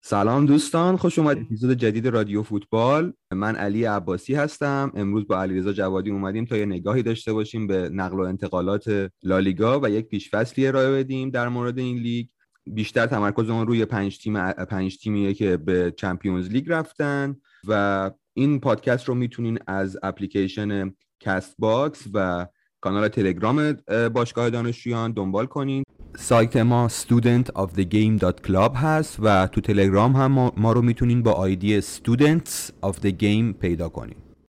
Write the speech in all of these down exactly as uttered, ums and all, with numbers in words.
سلام دوستان، خوش اومدید اپیزود جدید رادیو فوتبال. من علی عباسی هستم. امروز با علیرضا جوادی اومدیم تا یه نگاهی داشته باشیم به نقل و انتقالات لالیگا و یک پیش‌فصلی ارائه بدیم در مورد این لیگ. بیشتر تمرکزمون روی پنج تیم پنج تیمیه که به چمپیونز لیگ رفتن و این پادکست رو میتونین از اپلیکیشن کست باکس و کانال تلگرام باشگاه دانشجویان دنبال کنین. سایت ما student of the game dot club هست و تو تلگرام هم ما, ما رو میتونین با آیدی students of the game پیدا کنین.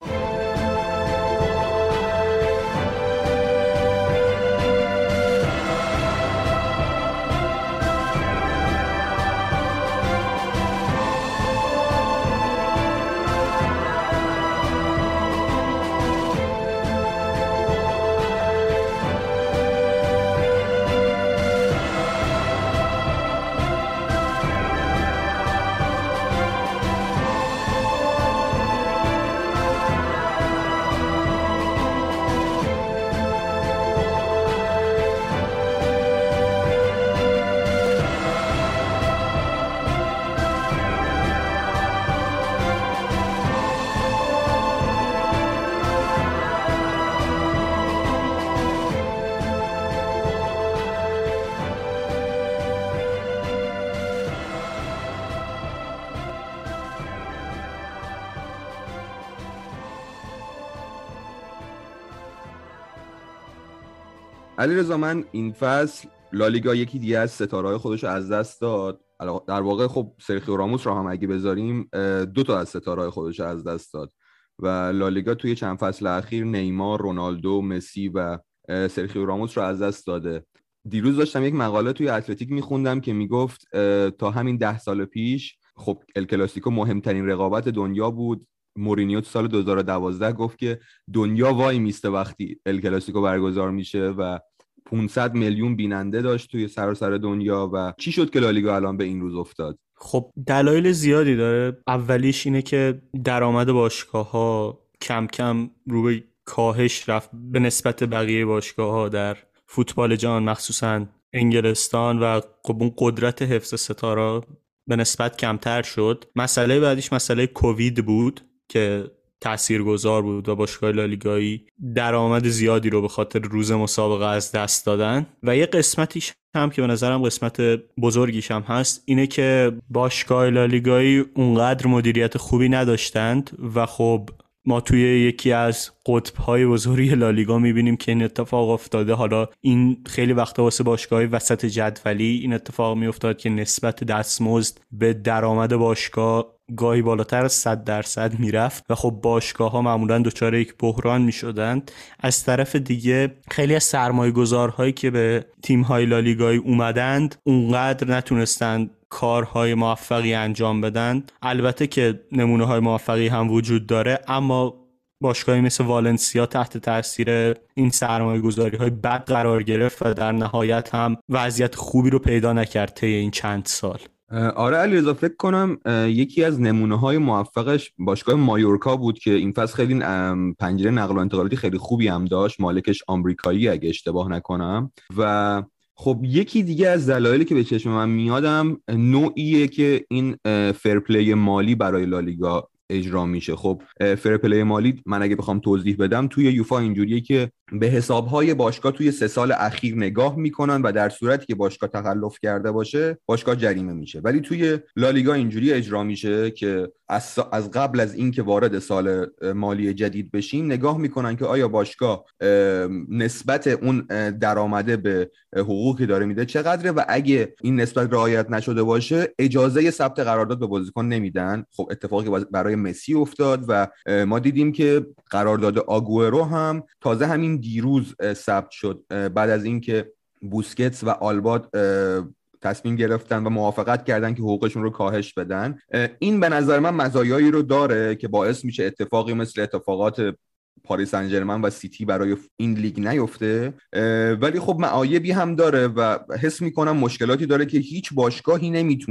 علیرضا، من این فصل لالیگا یکی دیگه از ستاره‌های خودش رو از دست داد. در واقع خب سرخیو راموس رو هم اگه بذاریم دو تا از ستاره‌های خودش رو از دست داد و لالیگا توی چند فصل اخیر نیمار، رونالدو، مسی و سرخیو راموس رو از دست داده. دیروز داشتم یک مقاله توی اتلتیک میخوندم که میگفت تا همین ده سال پیش خب ال کلاسیکو مهمترین رقابت دنیا بود. مورینیو تو سال دو هزار و دوازده گفت که دنیا وای میسته وقتی ال کلاسیکو برگزار میشه و پانصد میلیون بیننده داشت توی سراسر دنیا. و چی شد که لالیگا الان به این روز افتاد؟ خب دلایل زیادی داره. اولیش اینه که درآمد باشگاه‌ها کم کم رو به کاهش رفت به نسبت بقیه باشگاه‌ها در فوتبال جهان، مخصوصا انگلستان، و خب اون قدرت حفظ ستاره به نسبت کمتر شد. مسئله بعدیش مسئله کووید بود که تاثیرگذار بود و باشگاه لالیگایی درآمد زیادی رو به خاطر روز مسابقه از دست دادن. و یه قسمتیش هم که به نظرم قسمت بزرگیش هم هست اینه که باشگاه لالیگایی اونقدر مدیریت خوبی نداشتند و خب ما توی یکی از قطب‌های بزرگ لالیگا می‌بینیم که این اتفاق افتاده. حالا این خیلی وقتا واسه باشگاه‌های وسط جدولی این اتفاق می‌افتاد که نسبت دستمزد به درآمد باشگاه گاهی بالاتر از صد درصد میرفت و خب باشگاه‌ها معمولاً دچار یک بحران می‌شدند. از طرف دیگه خیلی از سرمایه‌گذارهایی که به تیم‌های لالیگایی اومدند اونقدر نتونستند کارهای موفقی انجام بدن. البته که نمونه‌های موفقی هم وجود داره، اما باشگاهی مثل والنسیا تحت تاثیر این سرمایه‌گذاری‌های بد قرار گرفت و در نهایت هم وضعیت خوبی رو پیدا نکرد طی این چند سال. آره علیرضا، فکر کنم یکی از نمونه‌های موفقش باشگاه مایورکا بود که این فصل خیلی پنجره نقل و انتقالاتی خیلی خوبی هم داشت. مالکش آمریکایی اگه اشتباه نکنم. و خب یکی دیگه از دلایلی که به چشم من میادم نوعیه که این فرپلی مالی برای لالیگا اجرا میشه. خب فرپلی مالی من اگه بخوام توضیح بدم توی یوفا اینجوریه که به حسابهای باشگاه توی سه سال اخیر نگاه میکنن و در صورتی که باشگاه تخلف کرده باشه باشگاه جریمه میشه. ولی توی لالیگا اینجوری اجرا میشه که از, از قبل از اینکه وارد سال مالی جدید بشیم نگاه میکنن که آیا باشگاه نسبت اون درآمده به حقوقی داره میده چقدره و اگه این نسبت رعایت نشده باشه اجازه ثبت قرارداد به بازیکن نمیدن. خب اتفاقی برای مسی افتاد و ما دیدیم که قرارداد آگوئرو هم تازه همین دیروز ثبت شد بعد از اینکه بوسکتس و آلبا تصمیم گرفتن و موافقت کردن که حقوقشون رو کاهش بدن. این به نظر من مزایایی رو داره که باعث میشه اتفاقی مثل اتفاقات پاریس سن ژرمن و سیتی برای این لیگ نیفته، ولی خب معایبی هم داره و حس میکنم مشکلاتی داره که هیچ باشگاهی نمیتونه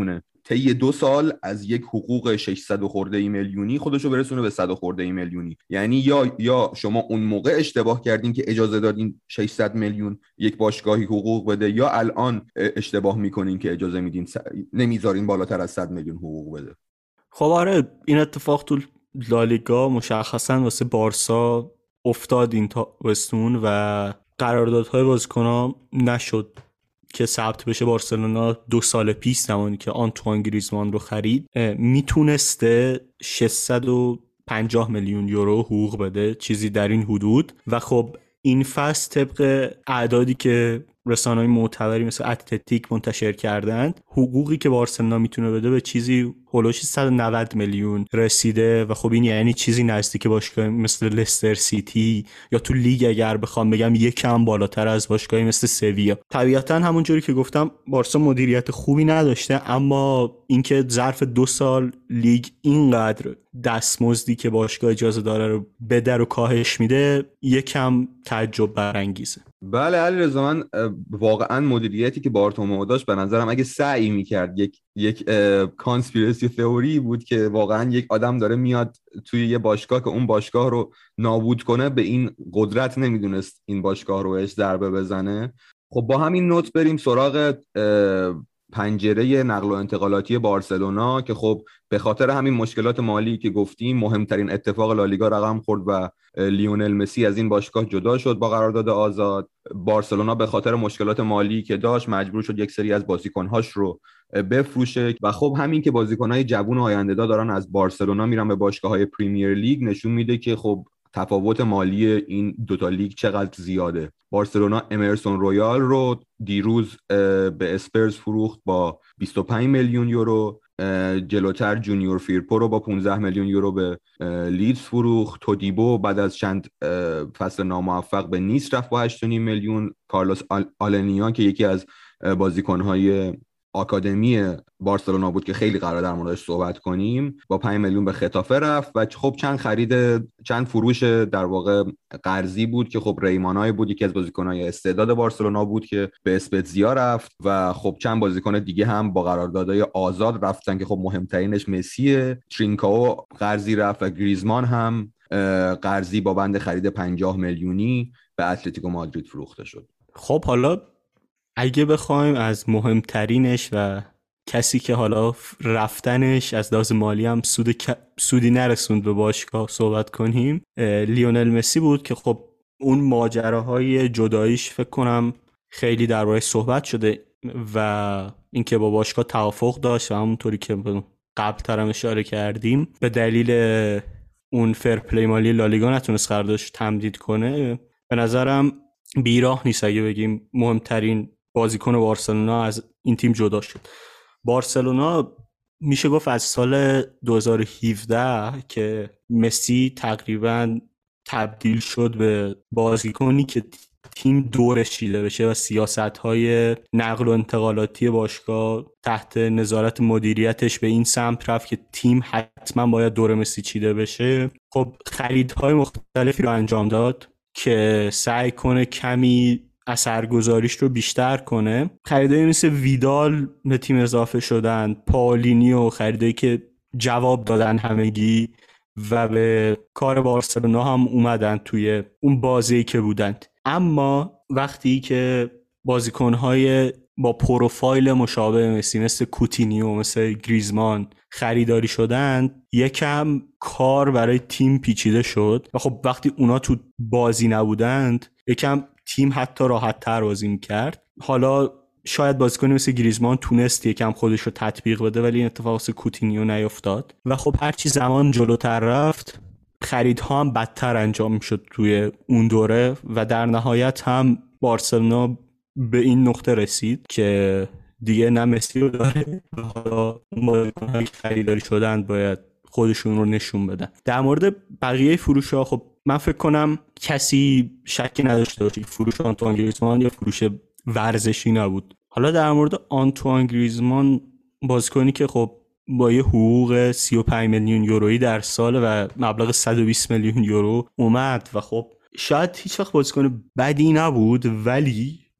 طی دو سال از یک حقوق ششصد خورده ای میلیونی خودشو برسونه به صد خورده ای میلیونی. یعنی یا یا شما اون موقع اشتباه کردین که اجازه دادین ششصد میلیون یک باشگاهی حقوق بده، یا الان اشتباه میکنین که اجازه میدین س... نمیذارین بالاتر از صد میلیون حقوق بده. خب آره این اتفاق تو لالیگا مشخصا واسه بارسا افتاد این تابستون و قراردادهای بازیکن‌ها نشد که ثبت بشه. بارسلونا دو سال پیش زمانی که آنتوان گریزمان رو خرید میتونسته ششصد و پنجاه میلیون یورو حقوق بده، چیزی در این حدود. و خب این فصل طبق اعدادی که رسانه‌های معتبری مثل اتلتیک منتشر کردند، حقوقی که بارسلونا میتونه بده به چیزی هولوش صد و نود میلیون رسیده. و خب این یعنی چیزی نزدیک باشگاه مثل لستر سیتی، یا تو لیگ اگر بخوام بگم یکم بالاتر از باشگاهی مثل سویا. طبیعتا همونجوری که گفتم بارسا مدیریت خوبی نداشته، اما اینکه ظرف دو سال لیگ اینقدر دستمزدی که باشگاه اجازه داره رو بده رو کاهش میده یکم تعجب برانگیزه. بله علیرضا، من واقعا مدیریتی که بارتومئو داشت به نظرم اگه سعی میکرد یک یک کانسپیرسی تئوری بود که واقعا یک آدم داره میاد توی یه باشگاه که اون باشگاه رو نابود کنه، به این قدرت نمیدونست این باشگاه رو بهش ضربه بزنه. خب با همین نوت بریم سراغ پنجره نقل و انتقالاتی بارسلونا که خب به خاطر همین مشکلات مالی که گفتیم مهمترین اتفاق لالیگا رقم خورد و لیونل مسی از این باشگاه جدا شد با قرارداد آزاد. بارسلونا به خاطر مشکلات مالی که داشت مجبور شد یک سری از بازیکن‌هاش رو بفروشه و خب همین که بازیکن‌های جوون و آینده‌دار دارن از بارسلونا میرن به باشگاه‌های پریمیر لیگ نشون میده که خب تفاوت مالی این دوتا لیگ چقدر زیاده. بارسلونا امرسون رویال رو دیروز به اسپرز فروخت با بیست و پنج میلیون یورو، جلوتر جونیور فیرپو رو با پانزده میلیون یورو به لیدز فروخت. تودیبو بعد از چند فصل ناموفق به نیس رفت با هشت و نیم میلیون. کارلوس آلنیان که یکی از بازیکن‌های آکادمی بارسلونا بود که خیلی قرار در موردش صحبت کنیم، با پنج میلیون به خطافه رفت. و خب چند خرید چند فروش در واقع قرضی بود که خب ریمانای بود یکی از بازیکن‌های استعداد بارسلونا بود که به اسپتزیا رفت و خب چند بازیکن دیگه هم با قراردادهای آزاد رفتن که خب مهمترینش مسیه. ترینکاو قرضی رفت و گریزمان هم قرضی با بند خرید پنجاه میلیونی به اتلتیکو مادرید فروخته شد. خب حالا اگه بخوایم از مهمترینش و کسی که حالا رفتنش از لحاظ مالی هم سود سودی نرسوند به باشگاه صحبت کنیم، لیونل مسی بود که خب اون ماجراهای جداییش فکر کنم خیلی درباره‌اش صحبت شده و اینکه با باشگاه توافق داشت و همونطوری که قبل‌تر هم اشاره کردیم به دلیل اون فرپلی مالی لالیگا نتونست قراردادش تمدید کنه. به نظرم بیراه نیست اگه بگیم مهمترین بازیکن بارسلونا از این تیم جدا شد. بارسلونا میشه گفت از سال دو هزار و هفده که مسی تقریبا تبدیل شد به بازیکنی که تیم دورش چیده بشه و سیاست‌های نقل و انتقالاتی باشگاه تحت نظارت مدیریتش به این سمت رفت که تیم حتما باید دور مسی چیده بشه. خب خریدهای مختلفی رو انجام داد که سعی کنه کمی اثرگذاریش رو بیشتر کنه. خریدایی مثل ویدال به تیم اضافه شدن، پاولینیو، خریدایی که جواب دادن همگی و به کار بارسلونا هم اومدن توی اون بازی که بودند. اما وقتی که بازیکن‌های با پروفایل مشابه مسی مثل کوتینیو، مثل گریزمان خریداری شدند، یکم کار برای تیم پیچیده شد و خب وقتی اونا تو بازی نبودند یکم تیم حتی راحت تر بازی میکرد. حالا شاید بازیکنی مثل گریزمان تونست یکم خودش رو تطبیق بده ولی این اتفاق واسه کوتینیو نیفتاد و خب هرچی زمان جلوتر رفت خریدها هم بدتر انجام شد توی اون دوره و در نهایت هم بارسلونا به این نقطه رسید که دیگه نه مسی رو داره و حالا بازیکن‌هایی که خریداری شدن باید خودشون رو نشون بدن. در مورد بقیه فروش‌ها خب من فکر کنم کسی شکی نداشته باشه فروش آنتوان گریزمان یا فروش ورزشی نبود. حالا در مورد آنتوان گریزمان، بازیکنی که خب با یه حقوق سی و پنج میلیون یورویی در سال و مبلغ صد و بیست میلیون یورو اومد و خب شاید هیچ وقت بازیکن بدی نبود ولی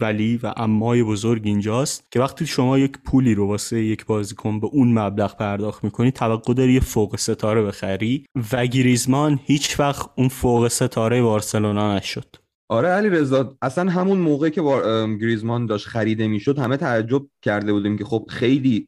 ولی و امای بزرگ اینجاست که وقتی شما یک پولی رو واسه یک بازیکن به اون مبلغ پرداخت میکنی، توقع داری یه فوق ستاره بخری و گریزمان هیچ وقت اون فوق ستاره بارسلونا نشد. آره علی رضا، اصلا همون موقع که گریزمان داشت خریده میشد همه تعجب کرده بودیم که خب خیلی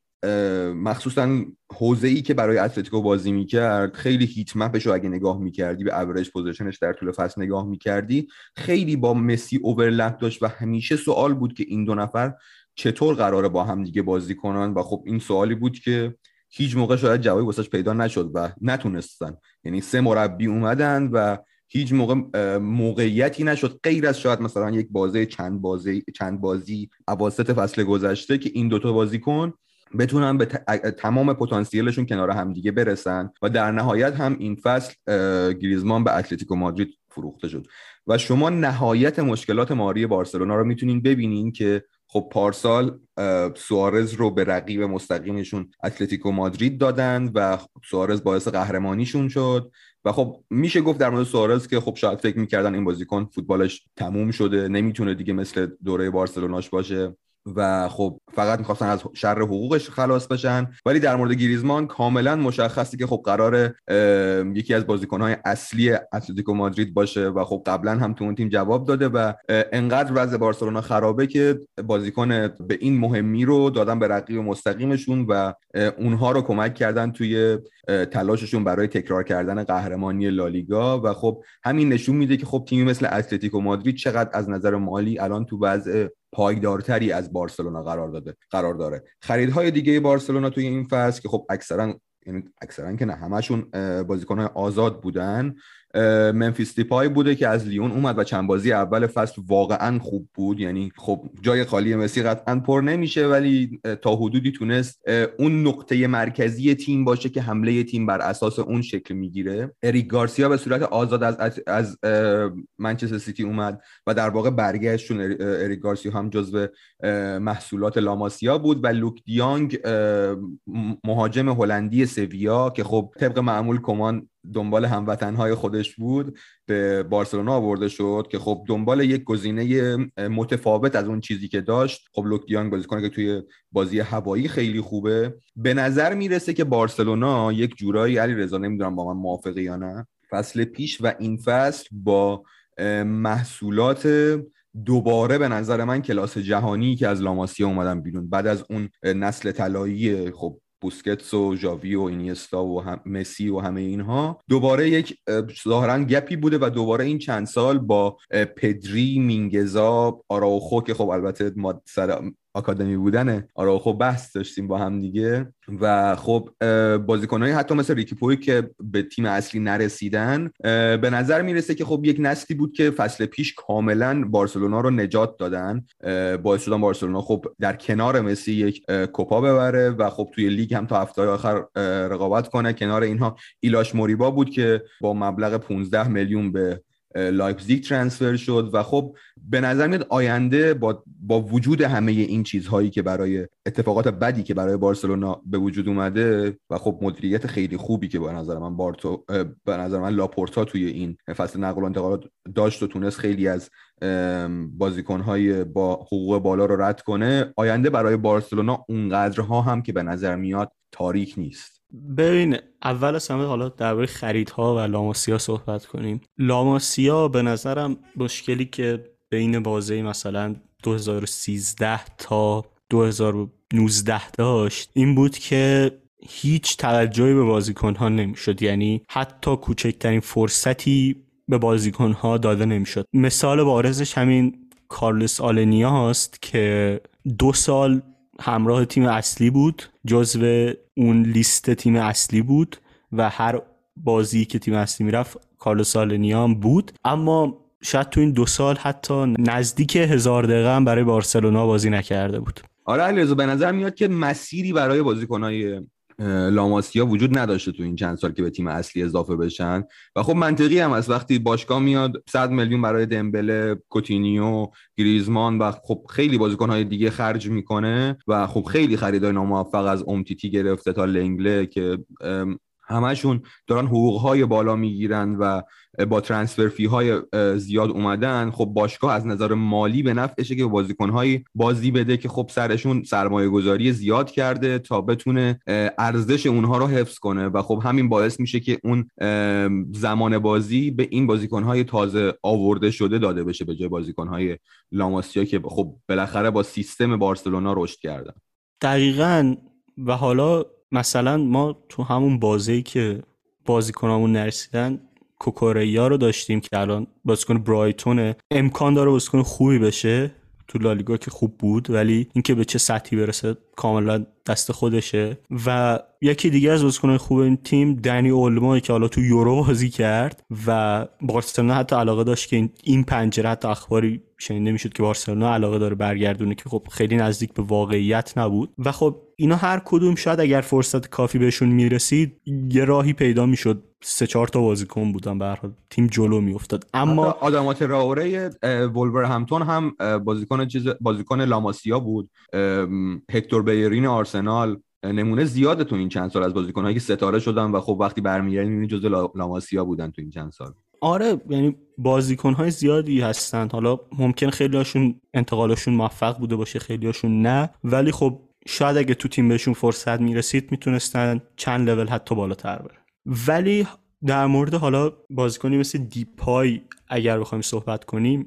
مخصوصا حوزه‌ای که برای اتلتیکو بازی میکرد، خیلی هیت مپش رو اگه نگاه میکردی، به اوریج پوزیشنش در طول فصل نگاه میکردی، خیلی با مسی اوورلپ داشت و همیشه سوال بود که این دو نفر چطور قراره با هم دیگه بازی کنن و خب این سوالی بود که هیچ موقع شاید جوابی واسش پیدا نشد و نتونستن. یعنی سه مربی اومدن و هیچ موقع موقعیتی نشد غیر از شاید مثلا یک بازی چند بازی چند بازی اواسط فصل گذشته که این دوتا بازیکن بتونن به تمام پتانسیلشون کنار هم دیگه برسن و در نهایت هم این فصل گریزمان به اتلتیکو مادرید فروخته شد. و شما نهایت مشکلات مالی بارسلونا رو میتونین ببینین که خب پارسال سوارز رو به رقیب مستقیمشون اتلتیکو مادرید دادن و سوارز باعث قهرمانیشون شد و خب میشه گفت در مورد سوارز که خب شاید فکر میکردن این بازیکن فوتبالش تموم شده، نمیتونه دیگه مثل دوره بارسلوناش باشه و خب فقط میخواستن از شر حقوقش خلاص بشن. ولی در مورد گریزمان کاملا مشخصی که خب قراره یکی از بازیکن‌های اصلی اتلتیکو مادرید باشه و خب قبلا هم تو اون تیم جواب داده و انقدر وضع بارسلونا خرابه که بازیکن به این مهمی رو دادن به رقیب مستقیمشون و اونها رو کمک کردن توی تلاششون برای تکرار کردن قهرمانی لالیگا و خب همین نشون میده که خب تیمی مثل اتلتیکو مادرید چقدر از نظر مالی الان تو وضع پایدارتری از بارسلونا قرار داده قرار داره. خریدهای دیگه بارسلونا توی این فصل که خب اکثرا یعنی اکثرا که نه همشون بازیکن‌های آزاد بودن، منفیس دیپای بوده که از لیون اومد و چند بازی اول فصل واقعا خوب بود. یعنی خب جای خالی مسی قطعا پر نمیشه ولی تا حدودی تونست اون نقطه مرکزی تیم باشه که حمله تیم بر اساس اون شکل میگیره. اریک گارسیا به صورت آزاد از از منچستر سیتی اومد و در واقع برگشت، چون اریک گارسیا هم جزو محصولات لاماسیا بود و لوک دیانگ مهاجم هلندی سویا که خب طبق معمول کمان دنبال هموطنهای خودش بود به بارسلونا آورده شد که خب دنبال یک گزینه متفاوت از اون چیزی که داشت. خب لوک دیانگ بازیکنی که توی بازی هوایی خیلی خوبه. به نظر میرسه که بارسلونا یک جورایی، علی رضا نمیدونم با من موافقی یا نه، فصل پیش و این فصل با محصولات دوباره به نظر من کلاس جهانی که از لاماسیا اومدن بیرون بعد از اون نسل طلایی خب بوسکتس و ژاوی و اینیستا و هم مسی و همه اینها، دوباره یک ظاهرا گپی بوده و دوباره این چند سال با پدری، مینگزا، آراوخو که خب البته ما سر آکادمی بودن آراوخو بحث داشتیم با هم دیگه و خب بازیکنایی حتی مثل ریکی پوی که به تیم اصلی نرسیدن، به نظر میرسه که خب یک نسلی بود که فصل پیش کاملا بارسلونا رو نجات دادن، باعث شدن بارسلونا خب در کنار مسی یک کوپا ببره و خب توی لیگ هم تا هفته آخر رقابت کنه. کنار اینها ایلاش موریبا بود که با مبلغ پانزده میلیون به لایپزیگ ترانسفر شد و خب به نظر میاد آینده با با وجود همه این چیزهایی که برای اتفاقات بدی که برای بارسلونا به وجود اومده و خب مدیریت خیلی خوبی که به نظر من بارتو به نظر من لاپورتا توی این فصل نقل و انتقالات داشت و تونست خیلی از بازیکن‌های با حقوق بالا رو رد کنه، آینده برای بارسلونا اونقدرها هم که به نظر میاد تاریک نیست. ببین اول از همه حالا درباره خریدها و لاماسیا صحبت کنیم. لاماسیا به نظرم مشکلی که بین بازه مثلا دو هزار و سیزده تا دو هزار و نوزده داشت این بود که هیچ توجهی به بازیکن‌ها نمیشد، یعنی حتی کوچکترین فرصتی به بازیکن‌ها داده نمیشد. مثال بارزش همین کارلوس آلنیا هست که دو سال همراه تیم اصلی بود، جزو اون لیست تیم اصلی بود و هر بازی که تیم اصلی میرفت کارلوس آلنیا هم بود، اما شاید تو این دو سال حتی نزدیک هزار دقیقه هم برای بارسلونا بازی نکرده بود. آره علیرضا، به نظر میاد که مسیری برای بازیکنای لاماسیا وجود نداشته تو این چند سال که به تیم اصلی اضافه بشن و خب منطقی هم است وقتی باشگاه میاد صد میلیون برای دمبله، کوتینیو، گریزمان و خب خیلی بازیکن‌های دیگه خرج میکنه و خب خیلی خریدای ناموفق از امتیتی گرفته تا لنگله که همشون دارن حقوق‌های بالا میگیرن و با ترانسفر فی های زیاد اومدن. خب باشگاه از نظر مالی به نفعشه که به بازیکن‌های بازی بده که خب سرشون سرمایه گذاری زیاد کرده تا بتونه ارزش اونها رو حفظ کنه و خب همین باعث میشه که اون زمان بازی به این بازیکن‌های تازه آورده شده داده بشه به جای بازیکن‌های لاماسیا که خب بالاخره با سیستم بارسلونا رشد کردن. دقیقاً. و حالا مثلا ما تو همون بازی که بازیکنامون نرسیدن کوکوریا رو داشتیم که الان بازیکن برایتونه، امکان داره بازیکن خوبی بشه تو لالیگا که خوب بود، ولی اینکه به چه سطحی برسه کاملا دست خودشه. و یکی دیگه از بازیکن‌های خوب این تیم دنی اولمو که حالا تو یورو بازی کرد و بارسلونا حتی علاقه داشت که این پنجره، حتی اخباری شنیده میشد که بارسلونا علاقه داره برگردونه که خب خیلی نزدیک به واقعیت نبود. و خب اینا هر کدوم شاید اگر فرصت کافی بهشون میرسید یه راهی پیدا میشد، سه چهار تا بازیکن بودن به هر حال تیم جلو میافتاد. اما آدامات راوره وولورهمپتون هم بازیکن چیز بازیکن لاماسیا بود، هکتور بیرین آرسنال، نمونه زیاده تو این چند سال از بازیکن‌هایی که ستاره شدن و خب وقتی برمیگردن می‌بینی جزء لاماسیا بودن تو این چند سال. آره یعنی بازیکن‌های زیادی هستن، حالا ممکن خیلی هاشون انتقالشون موفق بوده باشه خیلی هاشون نه، ولی خب شاید اگه تو تیم بهشون فرصت میرسید میتونستن چند لول حتی بالاتر برن. ولی در مورد حالا بازیکنی مثل دیپای اگر بخوایم صحبت کنیم،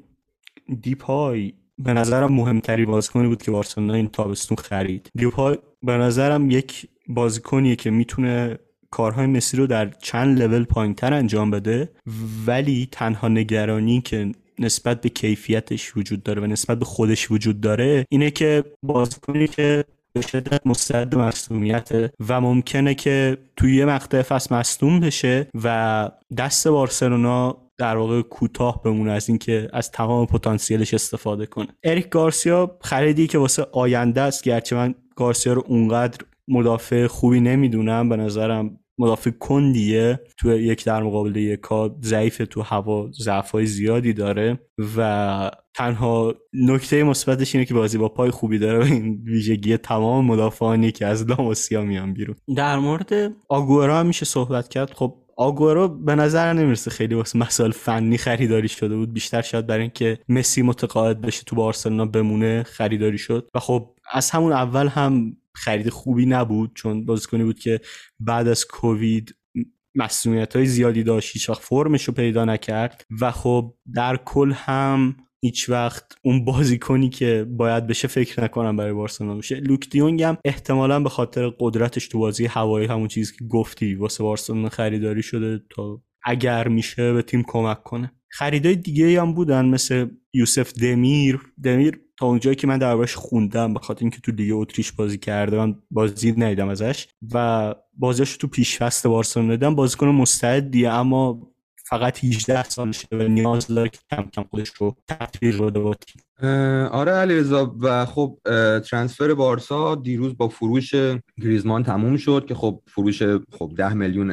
دیپای به نظرم مهمترین بازیکنی بود که بارسلونا این تابستون خرید. دیپای به نظرم یک بازیکنیه که میتونه کارهای مسی رو در چند لول پایین‌تر انجام بده، ولی تنها نگرانی که نسبت به کیفیتش وجود داره و نسبت به خودش وجود داره اینه که بازیکنی که به شدت مستعد مصدومیت و ممکنه که توی یه مقطع فصل مصدوم بشه و دست بارسلونا در واقع کوتاه بمونه از این که از تمام پتانسیلش استفاده کنه. اریک گارسیا خریدی که واسه آینده است، گرچه من گارسیا رو اونقدر مدافع خوبی نمیدونم، به نظرم مدافع کندیه، تو یک در مقابل یک کا ضعیف، تو هوا ضعف‌های زیادی داره و تنها نکته مثبتش اینه که بازی با پای خوبی داره و این ویژگی تمام مدافعانی که از لاماسیا میان بیرون. در مورد آگورو هم میشه صحبت کرد. خب آگورو به نظر نمیرسه خیلی واسه مسائل فنی خریداری شده بود، بیشتر شاید برای اینکه مسی متقاعد بشه تو بارسلونا بمونه خریداری شد و خب از همون اول هم خرید خوبی نبود، چون بازیکنی بود که بعد از کووید مسئولیت‌های زیادی داشت، هیچ وقت فرمش رو پیدا نکرد و خب در کل هم هیچ وقت اون بازیکنی که باید بشه فکر نکنم برای بارسلونا بشه. لوک دیونگ هم احتمالاً به خاطر قدرتش تو بازی هوایی، همون چیزی که گفتی، واسه بارسلونا خریداری شده تا اگر میشه به تیم کمک کنه. خریدای دیگه هم بودن مثل یوسف دمیر. دمیر تا اونجایی که من دربارش خوندم، به خاطر اینکه تو لیگ اتریش بازی کرده من بازی ندیدم ازش و بازیش تو پیش فصل بارسلونا دیدم، بازیکن مستعدیه اما فقط هجده سالشه و نیاز داره که کم کم خودش رو تطبیق بده با تیم. آره علیرضا، و خب ترانسفر بارسا دیروز با فروش گریزمان تموم شد که خب فروش خب ده میلیون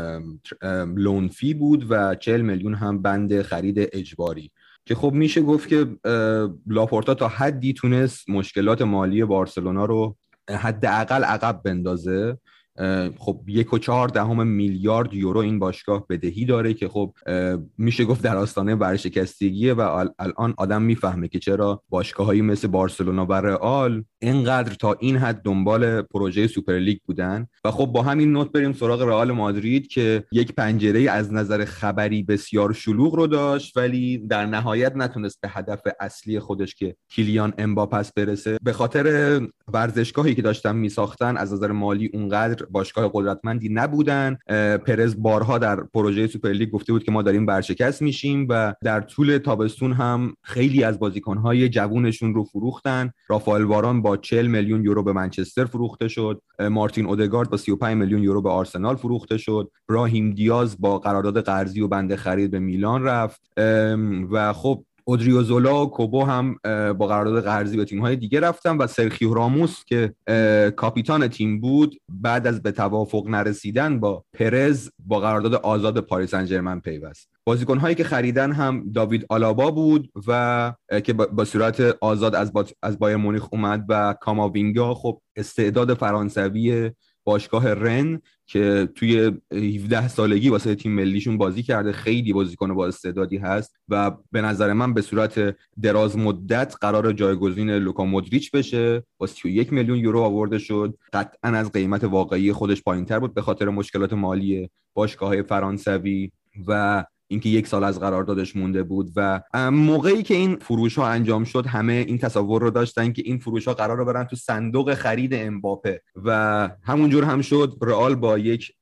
لون فی بود و چهل میلیون هم بند خرید اجباری که خب میشه گفت که لاپورتا تا حدی تونست مشکلات مالی بارسلونا رو حداقل عقب بندازه. خب یک و چهار دهم میلیارد یورو این باشگاه بدهی داره که خب میشه گفت در آستانه ورشکستگیه و الان آدم میفهمه که چرا باشگاهایی مثل بارسلونا و رئال اینقدر تا این حد دنبال پروژه سوپرلیگ بودن. و خب با همین نوت بریم سراغ رئال مادرید که یک پنجره از نظر خبری بسیار شلوغ رو داشت ولی در نهایت نتونست به هدف اصلی خودش که کیلیان امباپه برسه. به خاطر ورزشگاهی که داشتن میساختن از نظر مالی اونقدر باشگاه قدرتمندی نبودن. پرز بارها در پروژه سوپرلیگ گفته بود که ما داریم برشکست میشیم و در طول تابستون هم خیلی از بازیکن‌های جوونشون رو فروختن. رافائل واران با چهل میلیون یورو به منچستر فروخته شد، مارتین اودگارد با سی و پنج میلیون یورو به آرسنال فروخته شد، براهیم دیاز با قرارداد قرضی و بنده خرید به میلان رفت و خب اودریوزولا و کوبو هم با قرارداد قرضی به تیم‌های دیگه رفتن و سرخیو راموس که کاپیتان تیم بود بعد از به توافق نرسیدن با پرز با قرارداد آزاد پاریس سن ژرمن پیوست. بازیکن‌هایی که خریدن هم داوید آلابا بود و که با صورت آزاد از با... از بایر مونیخ اومد و کاماوینگا خب استعداد فرانسوی باشگاه رن که توی هفده سالگی واسه تیم ملیشون بازی کرده، خیلی بازیکن با استعدادی هست و به نظر من به صورت دراز مدت قرار جایگزین لوکا مودریچ بشه. با سی و یک میلیون یورو آورده شد، قطعا از قیمت واقعی خودش پایین‌تر بود به خاطر مشکلات مالی باشگاه‌های فرانسوی و اینکه یک سال از قراردادش مونده بود. و موقعی که این فروش ها انجام شد همه این تصور رو داشتن که این فروش ها قرار رو برن تو صندوق خرید امباپه و همونجور هم شد. رئال با یک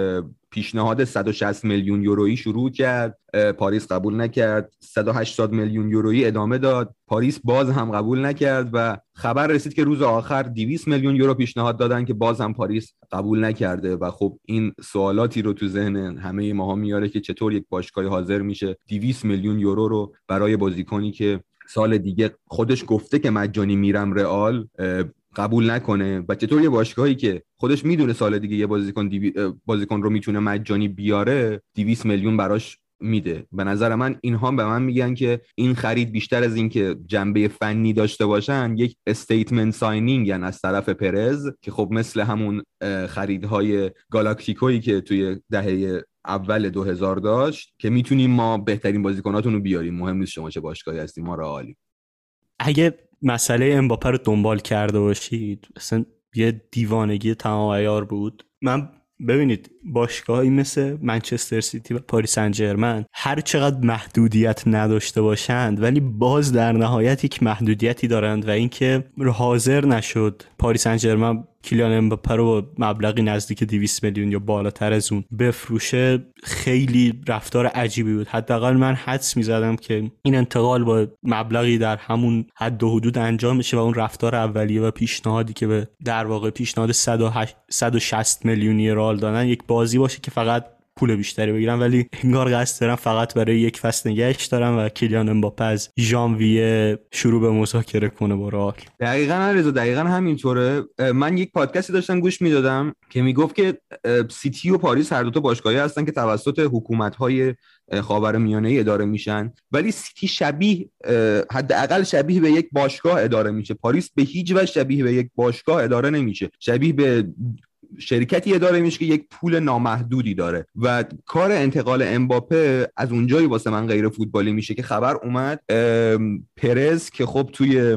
پیشنهاد صد و شصت میلیون یورویی شروع کرد، پاریس قبول نکرد، صد و هشتاد میلیون یورویی ادامه داد، پاریس باز هم قبول نکرد و خبر رسید که روز آخر دویست میلیون یورو پیشنهاد دادن که باز هم پاریس قبول نکرده. و خب این سوالاتی رو تو ذهن همه ماها میاره که چطور یک باشگاه حاضر میشه دویست میلیون یورو رو برای بازیکنی که سال دیگه خودش گفته که مجانی میرم رئال قبول نکنه، و چطور یه باشگاهی که خودش میدونه سال دیگه یه بازیکن دیوی... بازیکن رو میتونه مجانی بیاره دویست میلیون براش میده. به نظر من اینها به من میگن که این خرید بیشتر از این که جنبه فنی داشته باشن یک استیتمنت ساینینگ یعنی از طرف پرز، که خب مثل همون خریدهای گالاکتیکویی که توی دهه اول دو هزار داشت که میتونیم ما بهترین بازیکناتون رو بیاریم، مهم نیست شما چه باشگاهی هستیم، ما رئالیم. اگه مسئله امباپه رو دنبال کرده باشید اصلا یه دیوانگی تمام عیار بود. من ببینید باشگاهی مثل منچستر سیتی و پاریس سن ژرمن هر چقدر محدودیت نداشته باشند ولی باز در نهایت یک محدودیتی دارند و اینکه حاضر نشد پاریس سن ژرمن کیلیان امباپه رو با مبلغی نزدیک دویست میلیون یا بالاتر از اون بفروشه خیلی رفتار عجیبی بود. حداقل من حدس می‌زدم که این انتقال با مبلغی در همون حد و حدود انجام میشه و اون رفتار اولیه و پیشنهادی که به در واقع پیشنهاد صد و شصت میلیونی رئال دادن یک بازی باشه که فقط پول بیشتری بگیرن، ولی انگار قصد دارن فقط برای یک فصل نگهش دارن و کیلیان امباپه از ژانویه شروع به مذاکره کنه با رئال. دقیقاً علیرضا، دقیقاً همینطوره. من یک پادکستی داشتم گوش میدادم که میگفت که سیتی و پاریس هر دو تا باشگاهی هستن که توسط حکومت‌های خاورمیانه‌ای اداره میشن، ولی سیتی شبیه حداقل شبیه به یک باشگاه اداره میشه، پاریس به هیچ وجه شبیه به یک باشگاه اداره نمیشه، شبیه به شرکتی اداره میشه که یک پول نامحدودی داره. و کار انتقال امباپه از اونجایی واسه من غیر فوتبالی میشه که خبر اومد پرز که خب توی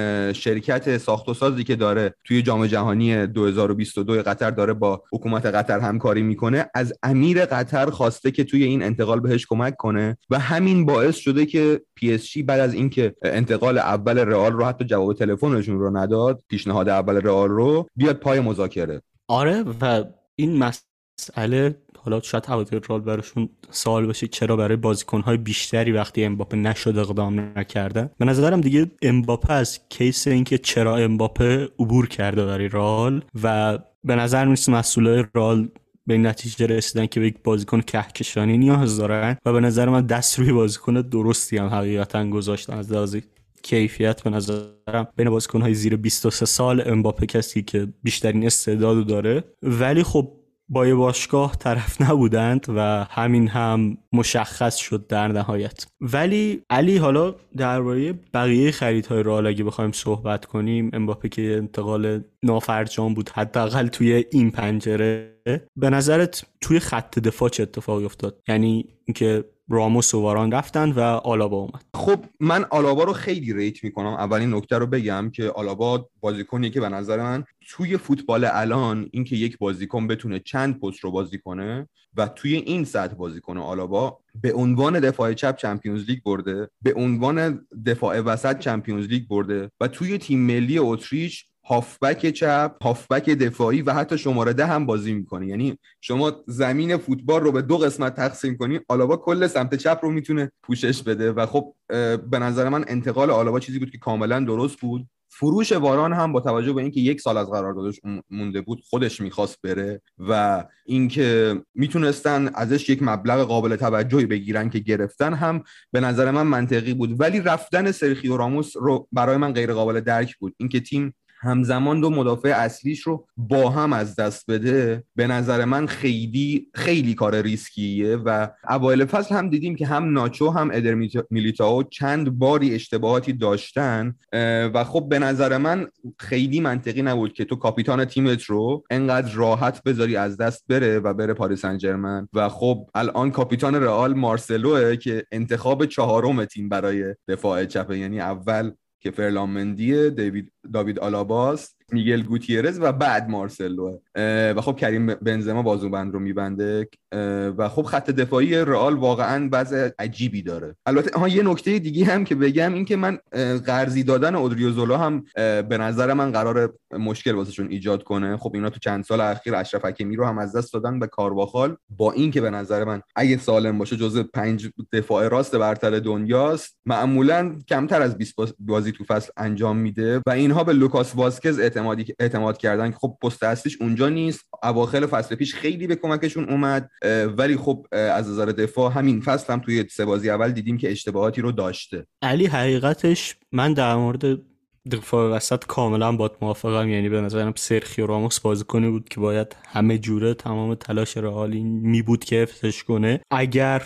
شرکت ساخت و سازی که داره توی جام جهانی دو هزار و بیست و دو قطر داره با حکومت قطر همکاری میکنه، از امیر قطر خواسته که توی این انتقال بهش کمک کنه و همین باعث شده که پی اس جی بعد از اینکه انتقال اول رئال رو حتی جواب تلفنشون رو نداد، پیشنهاد اول رئال رو بیاد پای مذاکره. آره و این مسئله حالا شاید هواداری رئال براشون سوال باشه چرا برای بازیکن‌های بیشتری وقتی امباپه نشد اقدام نکردن. به نظرم دیگه امباپه از کیس اینکه چرا امباپه عبور کرده برای رئال و به نظر میاد مسئولای رئال به این نتیجه رسیدن که به یک بازیکن کهکشانی نیاز دارن و به نظر من دست روی بازیکن درستی هم حقیقتا گذاشتن. از لحاظ کیفیت به نظرم بین بازیکن‌های زیر بیست و سه سال امباپه کسی که بیشترین استعدادو داره، ولی خب با یه باشگاه طرف نبودند و همین هم مشخص شد در نهایت. ولی علی حالا درباره بقیه خریدهای رئال اگه بخوایم صحبت کنیم، امباپه که انتقال نافرجام بود حداقل توی این پنجره، به نظرت توی خط دفاع چه اتفاقی افتاد؟ یعنی اینکه راموس و واران رفتن و آلابا اومد. خب من آلابا رو خیلی ریت میکنم. اولین نکته رو بگم که آلابا بازیکنیه که به نظر من توی فوتبال الان اینکه یک بازیکن بتونه چند پست رو بازی کنه و توی این سطح بازی کنه، آلابا به عنوان دفاع چپ چمپیونز لیگ برده، به عنوان دفاع وسط چمپیونز لیگ برده و توی تیم ملی اتریش هافبک چپ، هافبک دفاعی و حتی شماره ده هم بازی میکنه. یعنی شما زمین فوتبال رو به دو قسمت تقسیم کنی، آلابا کل سمت چپ رو میتونه پوشش بده و خب به نظر من انتقال آلابا چیزی بود که کاملا درست بود. فروش واران هم با توجه به اینکه یک سال از قراردادش مونده بود خودش میخواست بره و اینکه میتونستن ازش یک مبلغ قابل توجهی بگیرن که گرفتن هم به نظر من منطقی بود. ولی رفتن سرخیو راموس رو برای من غیر قابل درک بود. اینکه تیم همزمان دو مدافع اصلیش رو با هم از دست بده، به نظر من خیلی خیلی کار ریسکیه و اوایل فصل هم دیدیم که هم ناچو هم ادر میلیتائو چند باری اشتباهاتی داشتن و خب به نظر من خیلی منطقی نبود که تو کاپیتان تیمت رو انقدر راحت بذاری از دست بره و بره پاریس سن ژرمن. و خب الان کاپیتان رئال مارسلوه که انتخاب چهارم تیم برای دفاع چپه، یعنی اول که فرلان مندی، دیوید داوید آلاباس، میگل گوتیرز و بعد مارسلو و خب کریم بنزما بازوبند رو میبنده و خب خط دفاعی رئال واقعا وضع عجیبی داره. البته ها یه نکته دیگه هم که بگم این که من قرضی دادن اودریوزولا هم به نظر من قرار مشکل واسهشون ایجاد کنه. خب اینا تو چند سال اخیر اشرف حکیمی رو هم از دست دادن به کارواخال، با این که به نظر من اگه سالم باشه جزو پنج دفاع راست برتر دنیاست، معمولا کمتر از بیست بازی تو فصل انجام میده و اینها به لوکاس واسکز اعتمادی اعتماد کردن که خب پست اصلیش اونجا نیست. اواخر فصل پیش خیلی به کمکشون اومد ولی خب از نظر دفاع همین فصل هم توی سه بازی اول دیدیم که اشتباهاتی رو داشته. علی حقیقتش من در مورد دفاع وسط کاملا با موافقم، یعنی به نظرم سرخیو راموس بازیکنی بود که باید همه جوره تمام تلاش رئال می بود که حفظش کنه. اگر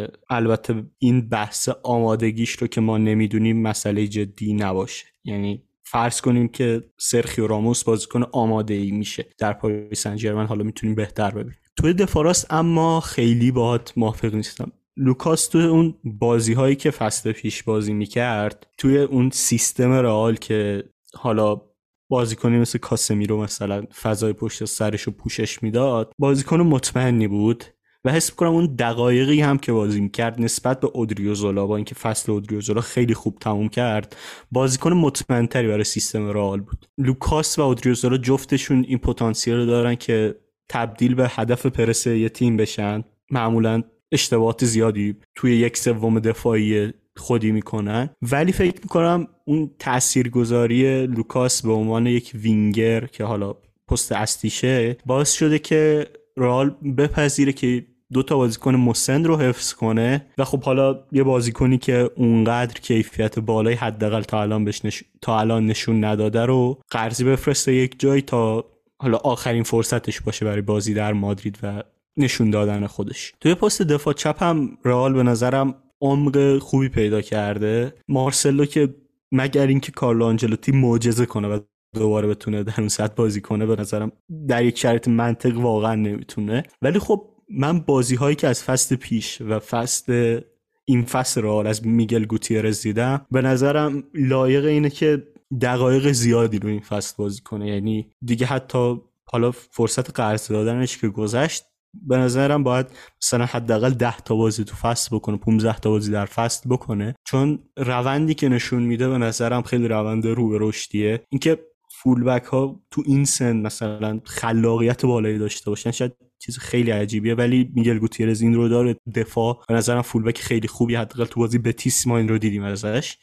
البته این بحث آمادگیش رو که ما نمیدونیم مسئله جدی نباشه، یعنی فرض کنیم که سرخیو راموس بازیکن آماده ای میشه در پاریس سن ژرمن، حالا میتونیم بهتر ببینیم. توی دفاع راست اما خیلی باهات موافق نیستم. لوکاس توی اون بازی هایی که فصل پیش بازی میکرد توی اون سیستم رئال که حالا بازیکنی مثل کاسمیرو مثلا فضای پشت سرش رو پوشش میداد، بازیکن مطمئنی بود و حس می‌کنم اون دقایقی هم که بازی می‌کرد نسبت به اودریوزولا، با اینکه فصل اودریوزولا خیلی خوب تموم کرد، بازیکن مطمئن‌تری برای سیستم رئال بود. لوکاس و اودریوزولا جفتشون این پتانسیل رو دارن که تبدیل به هدف پرس یه تیم بشن. معمولاً اشتباهات زیادی توی یک سوم دفاعی خودی میکنن، ولی فکر می‌کنم اون تاثیرگذاری لوکاس به عنوان یک وینگر که حالا پست اصلیشه باعث شده که رئال بپذیره که دو تا بازیکن مسن رو حفظ کنه و خب حالا یه بازیکنی که اونقدر کیفیت بالای حداقل تا الان بهش نش... تا الان نشون نداده رو قرضی بفرسته یک جای تا حالا آخرین فرصتش باشه برای بازی در مادرید و نشون دادن خودش. توی پست دفاع چپ هم رئال به نظرم عمق خوبی پیدا کرده. مارسلو که مگر اینکه کارلو آنجلوتی معجزه کنه و دوباره بتونه در اون سطح بازی کنه، به نظرم در یک شرایط منطق واقعا نمیتونه. ولی خب من بازی هایی که از فصل پیش و فصل این فصل رئال از میگل گوتیرز دیدم، به نظرم لایق اینه که دقایق زیادی رو این فصل بازی کنه. یعنی دیگه حتی حالا فرصت قرض دادنش که گذشت، به نظرم باید مثلا حداقل ده تا بازی تو فصل بکنه، پانزده تا بازی در فصل بکنه، چون روندی که نشون میده به نظرم خیلی روند رو به رشدیه. اینکه فول بک ها تو این سن مثلا خلاقیت بالایی داشته باشن شاید چیز خیلی عجیبیه، ولی میگل گوتیرز این رو داره. دفاع به نظرم فول بک خیلی خوبی، حداقل تو بازی بتیس ما این رو دیدیم ازش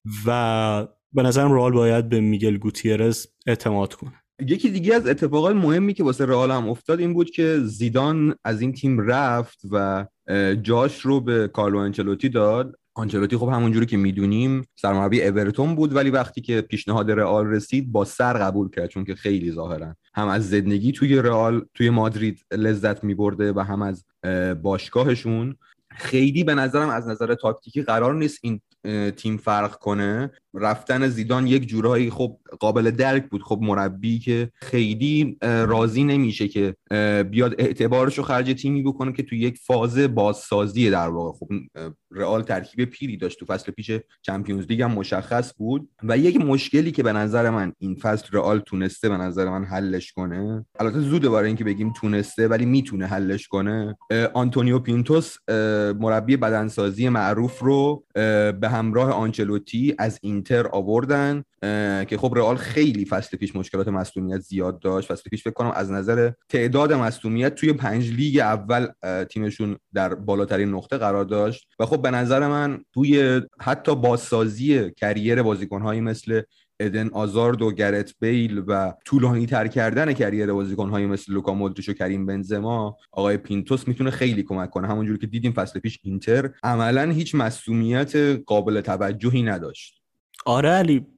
و به نظرم رئال باید به میگل گوتیرز اعتماد کنه. یکی دیگه از اتفاقات مهمی که واسه رئال هم افتاد این بود که زیدان از این تیم رفت و جاش رو به کارلو آنچلوتی داد. آنچلوتی خب همونجوری که میدونیم سرمربی اورتون بود، ولی وقتی که پیشنهاد رئال رسید با سر قبول کرد، چون که خیلی ظاهرا هم از زندگی توی رئال توی مادرید لذت میبرده و هم از باشگاهشون. خیلی به نظرم از نظر تاکتیکی قرار نیست این تیم فرق کنه. رفتن زیدان یک جورایی خب قابل درک بود. خب مربی که خیلی راضی نمیشه که بیاد اعتبارشو خرج تیمی بکنه که تو یک فاز بازسازی در واقع. خب رئال ترکیب پیری داشت، تو فصل پیش چمپیونز لیگ هم مشخص بود و یک مشکلی که به نظر من این فصل رئال تونسته به نظر من حلش کنه، البته زوده برای اینکه بگیم تونسته ولی میتونه حلش کنه، آنتونیو پینتوس مربی بدنسازی معروف رو به همراه آنچلوتی از اینتر آوردن که خب رئال خیلی فصل پیش مشکلات مصدومیت زیاد داشت. فصل پیش فکر کنم از نظر تعداد مصدومیت توی پنج لیگ اول تیمشون در بالاترین نقطه قرار داشت و خب به نظر من توی حتی بازسازی کریر بازیکن‌هایی مثل ادن آزارد و گرت بیل و طولانی تر کردن کریر بازیکن‌هایی مثل لوکا مودریچ و کریم بنزما، آقای پینتوس میتونه خیلی کمک کنه. همونجوری که دیدیم فصل پیش اینتر عملاً هیچ مصدومیت قابل توجهی نداشت. آره علی،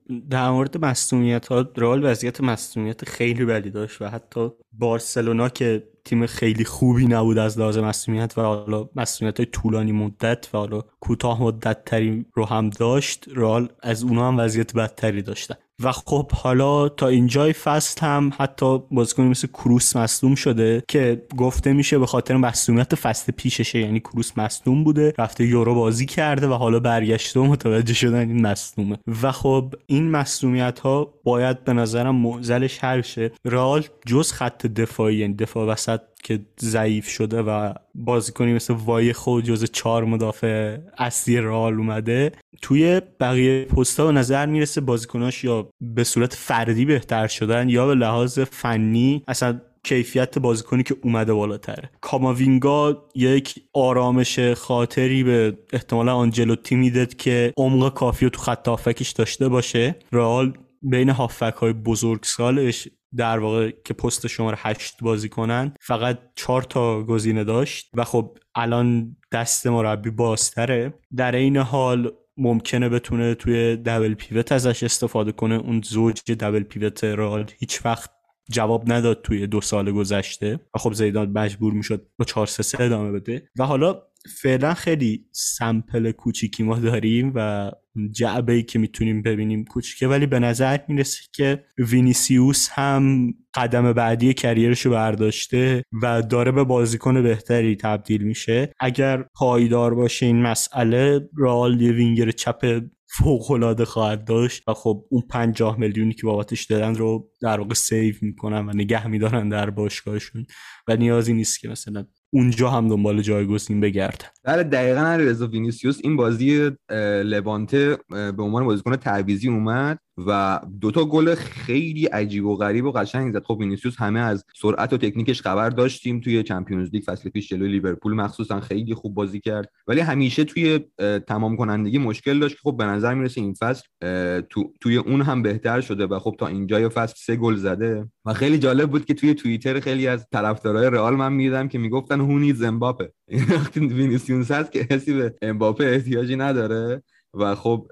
در مورد مصدومیت ها، رئال وضعیت مصدومیت خیلی بدی داشت و حتی بارسلونا که تیم خیلی خوبی نبود از لحاظ مصدومیت و حالا مصدومیت های طولانی مدت و حالا کوتاه مدت تری رو هم داشت، رئال از اونها هم وضعیت بدتری داشتن. و خب حالا تا اینجای فصل هم حتی بازیکنی مثل کروس مصدوم شده که گفته میشه به خاطر مصدومیت فصل پیششه، یعنی کروس مصدوم بوده رفته یورو بازی کرده و حالا برگشته و متوجه شدن این مصدومه و خب این مصدومیت ها باید به نظرم معضلش حل شه. رئال جز خط دفاعی، یعنی دفاع وسط که ضعیف شده و بازیکنی مثل وای خود جز چهار مدافع اصلی رئال اومده، توی بقیه پست‌ها به نظر میرسه بازیکناش یا به صورت فردی بهتر شدن یا به لحاظ فنی اصلا کیفیت بازیکنی که اومده بالاتره. کاماوینگا یک آرامش خاطری به احتمالا آنجلوتی میداد که عمق کافی رو تو خط هافکش داشته باشه. رئال بین هافک های بزرگسالش در واقع که پست شماره هشت بازی کنن فقط چهار تا گزینه داشت و خب الان دست مربی بازتره. در این حال ممکنه بتونه توی دبل پیوت ازش استفاده کنه. اون زوج دبل پیوت رئال هیچ وقت جواب نداد توی دو سال گذشته و خب زیدان مجبور میشد با چهار سه سه ادامه بده و حالا فعلا خیلی سمپل کوچیکی ما داریم و جعبه‌ای که میتونیم ببینیم کوچیکه، ولی به نظر میرسه که وینیسیوس هم قدم بعدی کریرشو برداشته و داره به بازیکن بهتری تبدیل میشه. اگر پایدار باشه این مسئله، رئال یه وینگر چپ فوق‌العاده خواهد داشت و خب اون پنجاه میلیونی که بابتش دادن رو در واقع سیو میکنن و نگه میدارن در باشگاهشون و نیازی نیست که مثلا اونجا هم دنبال جایگزین بگردن. بله دقیقاً. رضا وینیسیوس این بازی لوانته به عنوان بازیکن تعویضی اومد و دوتا گل خیلی عجیب و غریب و قشنگ زد. خب وینیسیوس همه از سرعت و تکنیکش خبر داشتیم، توی چمپیونز لیگ فصل پیش جلوی لیورپول مخصوصا خیلی خوب بازی کرد، ولی همیشه توی تمام کنندگی مشکل داشت که خب به نظر میرسه این فصل تو توی اون هم بهتر شده و خب تا اینجای فصل سه گل زده. و خیلی جالب بود که توی توییتر خیلی از طرفدارای رئال من میدیدم که میگفتن هونی امباپه، وقتی وینیسیوس هست که حسی به امباپه احتیاجی نداره. و خب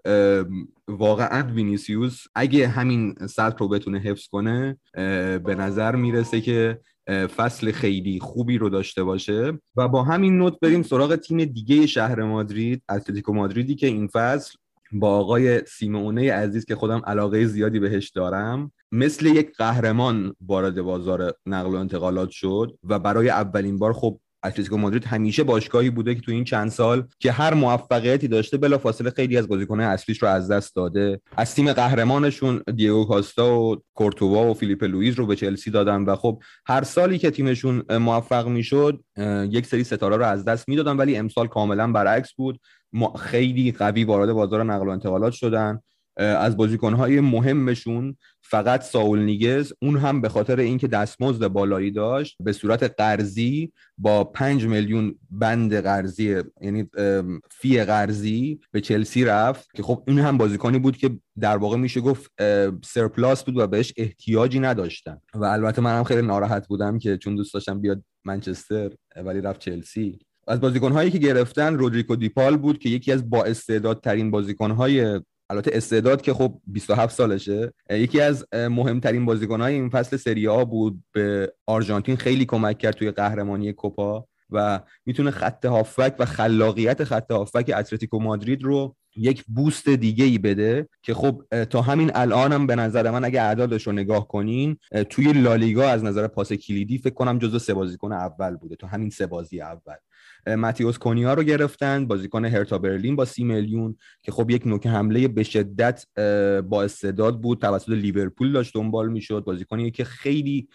واقعا وینیسیوس اگه همین سطح رو بتونه حفظ کنه به نظر میرسه که فصل خیلی خوبی رو داشته باشه. و با همین نوت بریم سراغ تیم دیگه شهر مادرید، اتلتیکو مادریدی که این فصل با آقای سیمئونه عزیز که خودم علاقه زیادی بهش دارم مثل یک قهرمان وارد بازار نقل و انتقالات شد و برای اولین بار خب اتلتیکو مادرید همیشه باشگاهی بوده که تو این چند سال که هر موفقیتی داشته بلافاصله خیلی از بازیکن‌های اصلیش رو از دست داده. از تیم قهرمانشون دیگو کاستا و کورتوا و فیلیپ لوئیز رو به چلسی دادن و خب هر سالی که تیمشون موفق میشد یک سری ستاره رو از دست میدادن، ولی امسال کاملا برعکس بود. خیلی قوی وارد بازار نقل و انتقالات شدن. از بازیکن‌های مهمشون فقط ساول نیگز، اون هم به خاطر اینکه دستمزد بالایی داشت به صورت قرضی با پنج میلیون بند قرضی یعنی فی قرضی به چلسی رفت که خب اون هم بازیکنی بود که در واقع میشه گفت سرپلاس بود و بهش احتیاجی نداشتن. و البته من هم خیلی ناراحت بودم که چون دوست داشتم بیاد منچستر ولی رفت چلسی. از بازیکن‌هایی که گرفتن رودریگو دیپال بود که یکی از با استعدادترین بازیکن‌های، البته استعداد که خب بیست و هفت سالشه، یکی از مهمترین بازیکن‌های این فصل سری آ بود. به آرژانتین خیلی کمک کرد توی قهرمانی کوپا و میتونه خط هافک و خلاقیت خط هافک اتلتیکو مادرید رو یک بوست دیگه ای بده که خب تا همین الان هم به نظر من اگه اعدادش رو نگاه کنین توی لالیگا از نظر پاس کلیدی فکر کنم جزو سه بازیکن اول بوده تا همین سه بازی اول. ماتیوس کونیا رو گرفتن، بازیکن هرتا برلین با سی میلیون که خب یک نوک حمله به شدت با استعداد بود، توسط لیورپول داشت دنبال میشد. بازیکنی که خیلی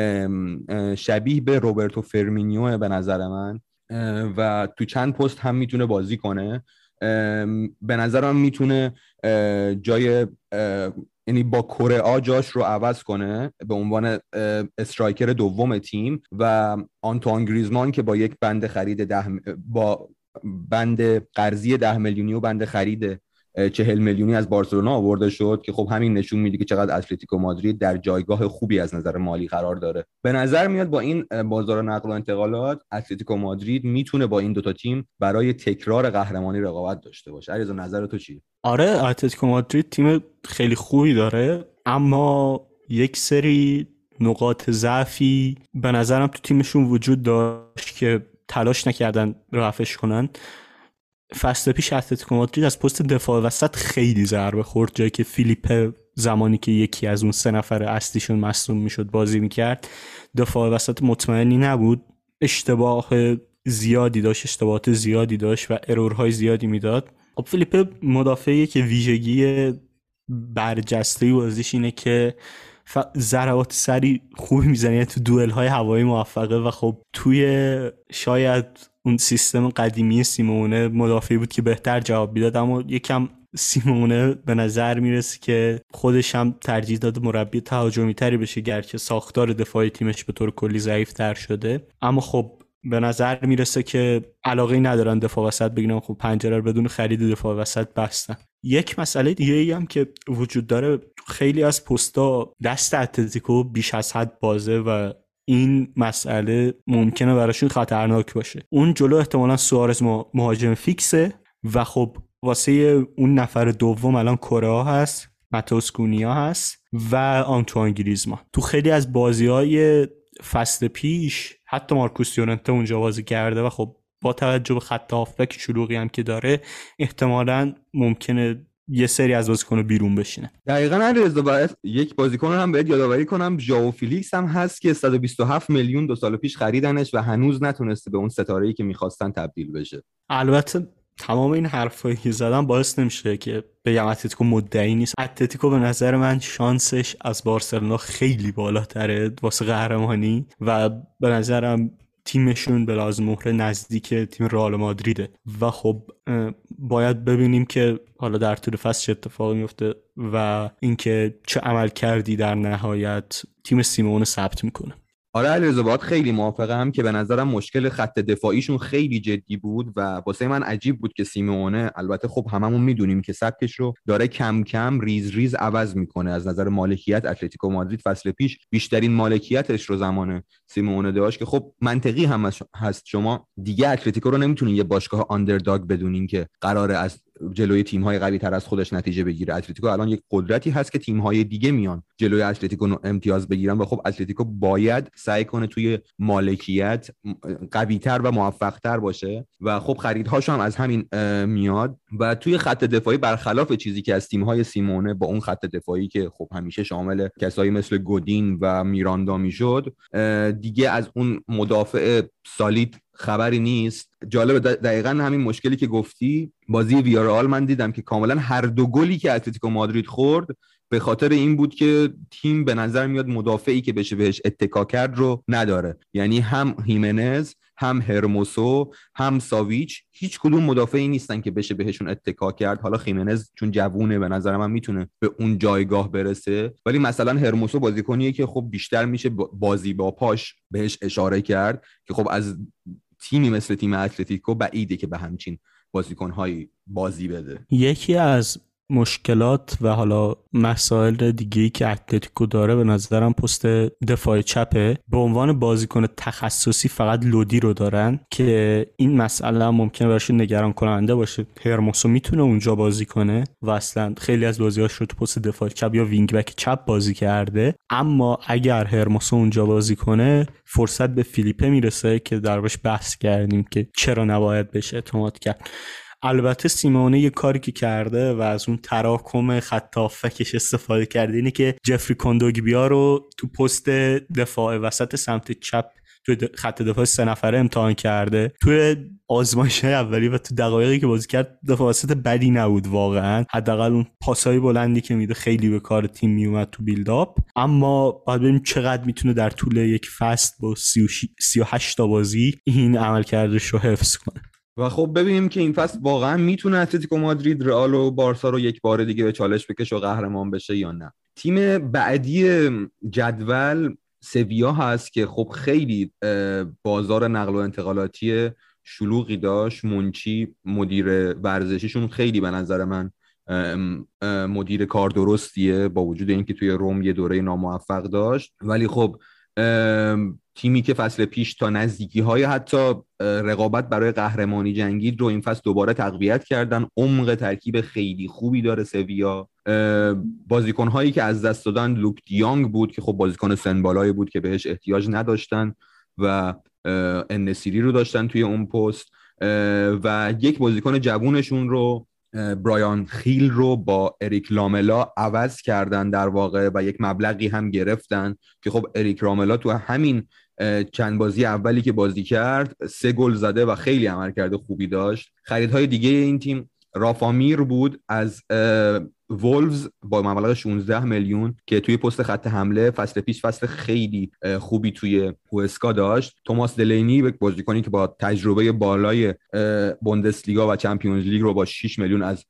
شبیه به روبرتو فرمینیو به نظر من و تو چند پست هم میتونه بازی کنه. به نظرم میتونه جای یعنی با کره آ جاش رو عوض کنه به عنوان استرایکر دوم تیم و آنتوان گریزمان که با یک بند خرید ده با بند قرضی ده میلیونی و بند خرید چهل میلیونی از بارسلونا آورده شد که خب همین نشون میده که چقدر اتلتیکو مادرید در جایگاه خوبی از نظر مالی قرار داره. به نظر میاد با این بازار نقل و انتقالات اتلتیکو مادرید میتونه با این دوتا تیم برای تکرار قهرمانی رقابت داشته باشه. علیرضا نظر تو چیه؟ آره اتلتیکو مادرید تیم خیلی خوبی داره، اما یک سری نقاط ضعفی به نظرم تو تیمشون وجود داشت که تلاش نکردن رفعش کنن. فصل پیش اتلتیکو مادرید از پست دفاع وسط خیلی ضربه خورد، جایی که فیلیپ زمانی که یکی از اون سه نفر اصلیشون مصدوم میشد بازی میکرد، دفاع وسط مطمئنی نبود، اشتباه زیادی داشت، اشتباهات زیادی داشت و ارورهای زیادی میداد. خب فیلیپ مدافعی که ویژگی برجسته بازیش اینه که ف... ضربات سری خوبی میزنه تو دوئل های هوایی موفقه و خب توی شاید اون سیستم قدیمی سیمونه مدافعی بود که بهتر جواب میداد، اما یکم سیمونه به نظر میرسه که خودش هم ترجیح داده مربی تهاجمی تری بشه، گرچه ساختار دفاعی تیمش به طور کلی ضعیف تر شده. اما خب به نظر میرسه که علاقه ندارن دفاع وسط بگیرن، خب پنجره رو بدون خرید دفاع وسط بستن. یک مسئله دیگه ای هم که وجود داره، خیلی از پستا دست اتلتیکو بیش از حد بازه و این مسئله ممکنه براشون خطرناک باشه. اون جلو احتمالاً سوارز مهاجم فیکسه و خب واسه اون نفر دوم الان کورا هست، ماتئوس کونیا هست و آنتوان گریزمان. تو خیلی از بازی‌های فصل پیش حتی مارکوس یورنته اونجا بازی کرده و خب با توجه به خط هافبک شلوغی هم که داره احتمالاً ممکنه یه سری از بازیکن‌ها بیرون بشینه. دقیقاً علیرضا، باید یک بازیکن هم بهت یادآوری کنم، ژائو فیلیکس هم هست که صد و بیست و هفت میلیون دو سال پیش خریدنش و هنوز نتونسته به اون ستاره‌ای که می‌خواستن تبدیل بشه. البته تمام این حرفایی که زدم باعث نمیشه که بگم اتلتیکو مدعی نیست. اتلتیکو به نظر من شانسش از بارسلونا خیلی بالاتره واسه قهرمانی و به نظرم تیمشون به لحاظ مهره نزدیک تیم رئال مادریده و خب باید ببینیم که حالا در طول فصل چه اتفاقی میفته و اینکه چه عمل کردی در نهایت تیم سیمونه ثبت میکنه. آره علیرضا، باهات خیلی موافقم که به نظرم مشکل خط دفاعیشون خیلی جدی بود و واسه من عجیب بود که سیمونه، البته خب هممون میدونیم که سبکش رو داره کم کم ریز ریز عوض میکنه. از نظر مالکیت اتلتیکو مادرید فصل پیش بیشترین مالکیتش رو زمان سیمونه داشت که خب منطقی هم هست، شما دیگه اتلتیکو رو نمیتونین یه باشگاه آندرداگ بدونین که قراره از جلوی تیم‌های قوی تر از خودش نتیجه بگیره. اتلتیکو الان یک قدرتی هست که تیم‌های دیگه میان جلوی اتلتیکو امتیاز بگیرن و خب اتلتیکو باید سعی کنه توی مالکیت قوی‌تر و موفق‌تر باشه و خب خریدهاش هم از همین میاد و توی خط دفاعی برخلاف چیزی که از تیم‌های سیمونه با اون خط دفاعی که خب همیشه شامل کسایی مثل گودین و میراندا میشد، دیگه از اون مدافع سالید خبری نیست. جالب دقیقاً همین مشکلی که گفتی، بازی ویارال من دیدم که کاملا هر دو گلی که اتلتیکو مادرید خورد به خاطر این بود که تیم به نظر میاد مدافعی که بشه بهش اتکا کرد رو نداره، یعنی هم هیمنز هم هرموسو هم ساویچ هیچ کدوم مدافعی نیستن که بشه بهشون اتکا کرد. حالا هیمنز چون جوونه به نظر من میتونه به اون جایگاه برسه، ولی مثلا هرموسو بازیکنیه که خب بیشتر میشه بازی با پاش بهش اشاره کرد که خب از تیمی مثل تیم اتلتیکو بعیده که به همچین بازیکن‌هایی بازی بده. یکی از مشکلات و حالا مسائل دیگه‌ای که اتلتیکو داره به نظرم پست دفاع چپه. به عنوان بازیکن تخصصی فقط لودی رو دارن که این مسئله هم ممکنه براشون نگران کننده باشه. هرموسو میتونه اونجا بازی کنه و اصلا خیلی از بازی‌هاش رو تو پست دفاع چپ یا وینگ بک چپ بازی کرده، اما اگر هرموسو اونجا بازی کنه فرصت به فیلیپه میرسه که دربارش بحث کردیم که چرا نباید بهش اعتماد کرد. البته سیمونه یه کاری که کرده و از اون تراکم خط هافبکش استفاده کرده اینه که جفری کوندوگبیا رو تو پست دفاع وسط سمت چپ تو خط دفاع سه نفره امتحان کرده. توی آزمایش‌های اولی و تو دقایقی که بازی کرد دفاع وسط بدی نبود واقعا، حداقل اون پاسای بلندی که میده خیلی به کار تیم میومد تو بیلداپ. اما باید ببینیم چقدر میتونه در طول یک فصل با سی و هشت تا بازی این عملکردش رو حفظ کنه. و خب ببینیم که این فصل واقعا میتونه اتلتیکو مادرید رئال و بارسا رو یک بار دیگه به چالش بکشه و قهرمان بشه یا نه. تیم بعدی جدول سویا هست که خب خیلی بازار نقل و انتقالاتی شلوغی داشت. منچی مدیر ورزشیشون خیلی به نظر من مدیر کار درستیه، با وجود اینکه توی روم یه دوره ناموفق داشت. ولی خب تیمی که فصل پیش تا نزدیکی های حتی رقابت برای قهرمانی جنگید رو این فصل دوباره تقویت کردن. عمق ترکیب خیلی خوبی داره سویا. بازیکن هایی که از دست دادن لوک دیانگ بود که خب بازیکن سن بالایی بود که بهش احتیاج نداشتن و انسیری رو داشتن توی اون پست، و یک بازیکن جوونشون رو برایان خیل رو با اریک لاملا عوض کردن در واقع و یک مبلغی هم گرفتن که خب اریک لاملا تو همین چند بازی اولی که بازی کرد سه گل زده و خیلی عملکرد خوبی داشت. خریدهای دیگه این تیم رافامیر بود از وولفز با مبلغ شانزده میلیون که توی پست خط حمله فصل پیش فصل خیلی خوبی توی هوسکا داشت. توماس دلینی یک بازیکنی که با تجربه بالای بوندسلیگا و چمپیونز لیگ رو با شش میلیون از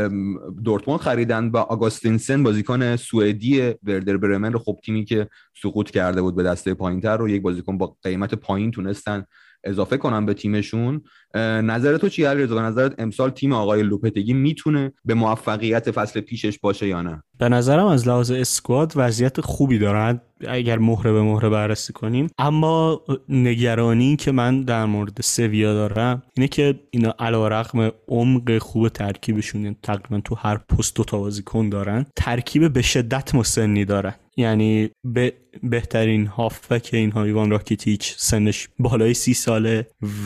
دورتموند خریدن، و آگوستینسن بازیکن سوئدی وردر برمن رو خب تیمی که سقوط کرده بود به دسته پایینتر رو یک بازیکن با قیمت پایین تونستن اضافه کنم به تیمشون. نظر تو چی علیرضا؟ به نظرت امسال تیم آقای لوپتگی میتونه به موفقیت فصل پیشش باشه یا نه؟ به نظرم از لحاظ اسکواد وضعیت خوبی دارن اگر مهره به مهره بررسی کنیم، اما نگرانی که من در مورد سویا دارم اینه که اینا علیرغم عمق خوب ترکیبشون، تقریبا تو هر پست دو تا بازیکن دارن، ترکیب به شدت مسنی دارن. یعنی به بهترین هافبک اینها ایوان راکیتیچ سنش بالای سی ساله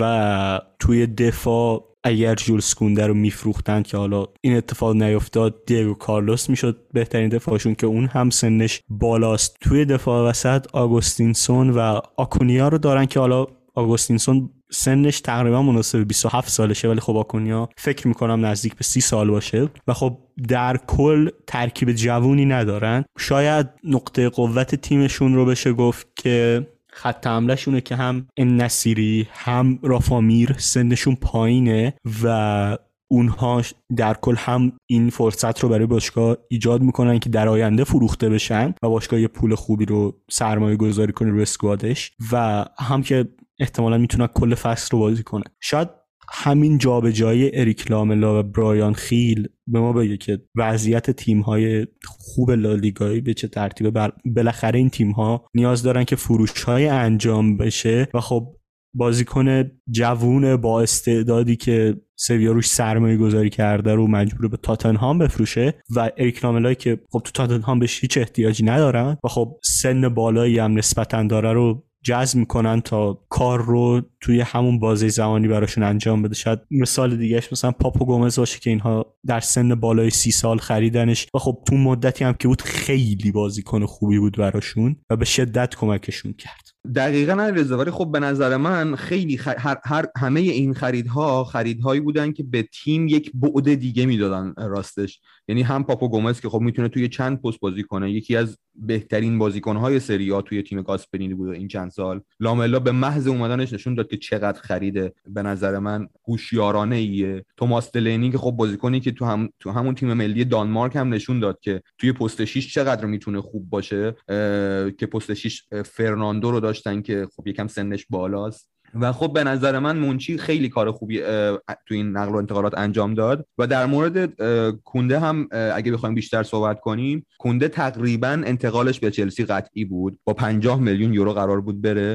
و توی دفاع اگر جولز کونده رو میفروختن که حالا این اتفاق نیفتاد، دیگو کارلوس میشد بهترین دفاعشون که اون هم سنش بالاست. توی دفاع وسط آگوستینسون و آکونیا رو دارن که حالا آگوستینسون سنش تقریبا مناسب بیست و هفت سالشه ولی خب آکونیا فکر میکنم نزدیک به سی سال باشه و خب در کل ترکیب جوونی ندارن. شاید نقطه قوت تیمشون رو بشه گفت که خط حمله شونه که هم النصیری هم رافامیر سنشون پایینه و اونها در کل هم این فرصت رو برای باشگاه ایجاد میکنن که در آینده فروخته بشن و باشگاه یه پول خوبی رو سرمایه گذاری کنه روی اسکوادش و هم که احتمالا میتونن کل فصل رو بازی کنه. شاید همین جابجایی اریک لاملا و برایان خیل به ما بگه که وضعیت تیم‌های خوب لالیگایی به چه ترتیبه. بر... بالاخره این تیم‌ها نیاز دارن که فروش‌های انجام بشه و خب بازیکن جوون با استعدادی که سویا روش سرمایه گذاری کرده رو مجبور به تاتنهام بفروشه و اریک لاملا که خب تو تاتنهام بهش هیچ احتیاجی ندارن و خب سن بالایی هم نسبتاً داره رو جذب میکنن تا کار رو توی همون بازه زمانی براشون انجام بده. شاید مثال دیگهش مثلا پاپو گومز باشه که اینها در سن بالای سی سال خریدنش و خب تو مدتی هم که بود خیلی بازیکن خوبی بود براشون و به شدت کمکشون کرد. دقیقاً علیرضا، ولی خب به نظر من خیلی خ... هر... هر همه این خریدها خریدهایی بودن که به تیم یک بعد دیگه میدادن راستش. یعنی هم پاپو گومز که خب میتونه توی چند پست بازی کنه، یکی از بهترین بازیکن‌های سری آ توی تیم گاسپرینی بود این چند سال. لاملا به محض اومدنش نشون داد که چقدر خریده به نظر من هوشیارانه ایه. توماس دلینی که خب بازیکنی که تو هم تو همون تیم ملی دانمارک هم نشون داد که توی پست شش چقدر میتونه خوب باشه، که پست شش فرناندو رو داشتن که خب یکم سنش بالاست و خب به نظر من مونچی خیلی کار خوبی تو این نقل و انتقالات انجام داد. و در مورد کونده هم اگه بخوایم بیشتر صحبت کنیم، کونده تقریبا انتقالش به چلسی قطعی بود، با پنجاه میلیون یورو قرار بود بره.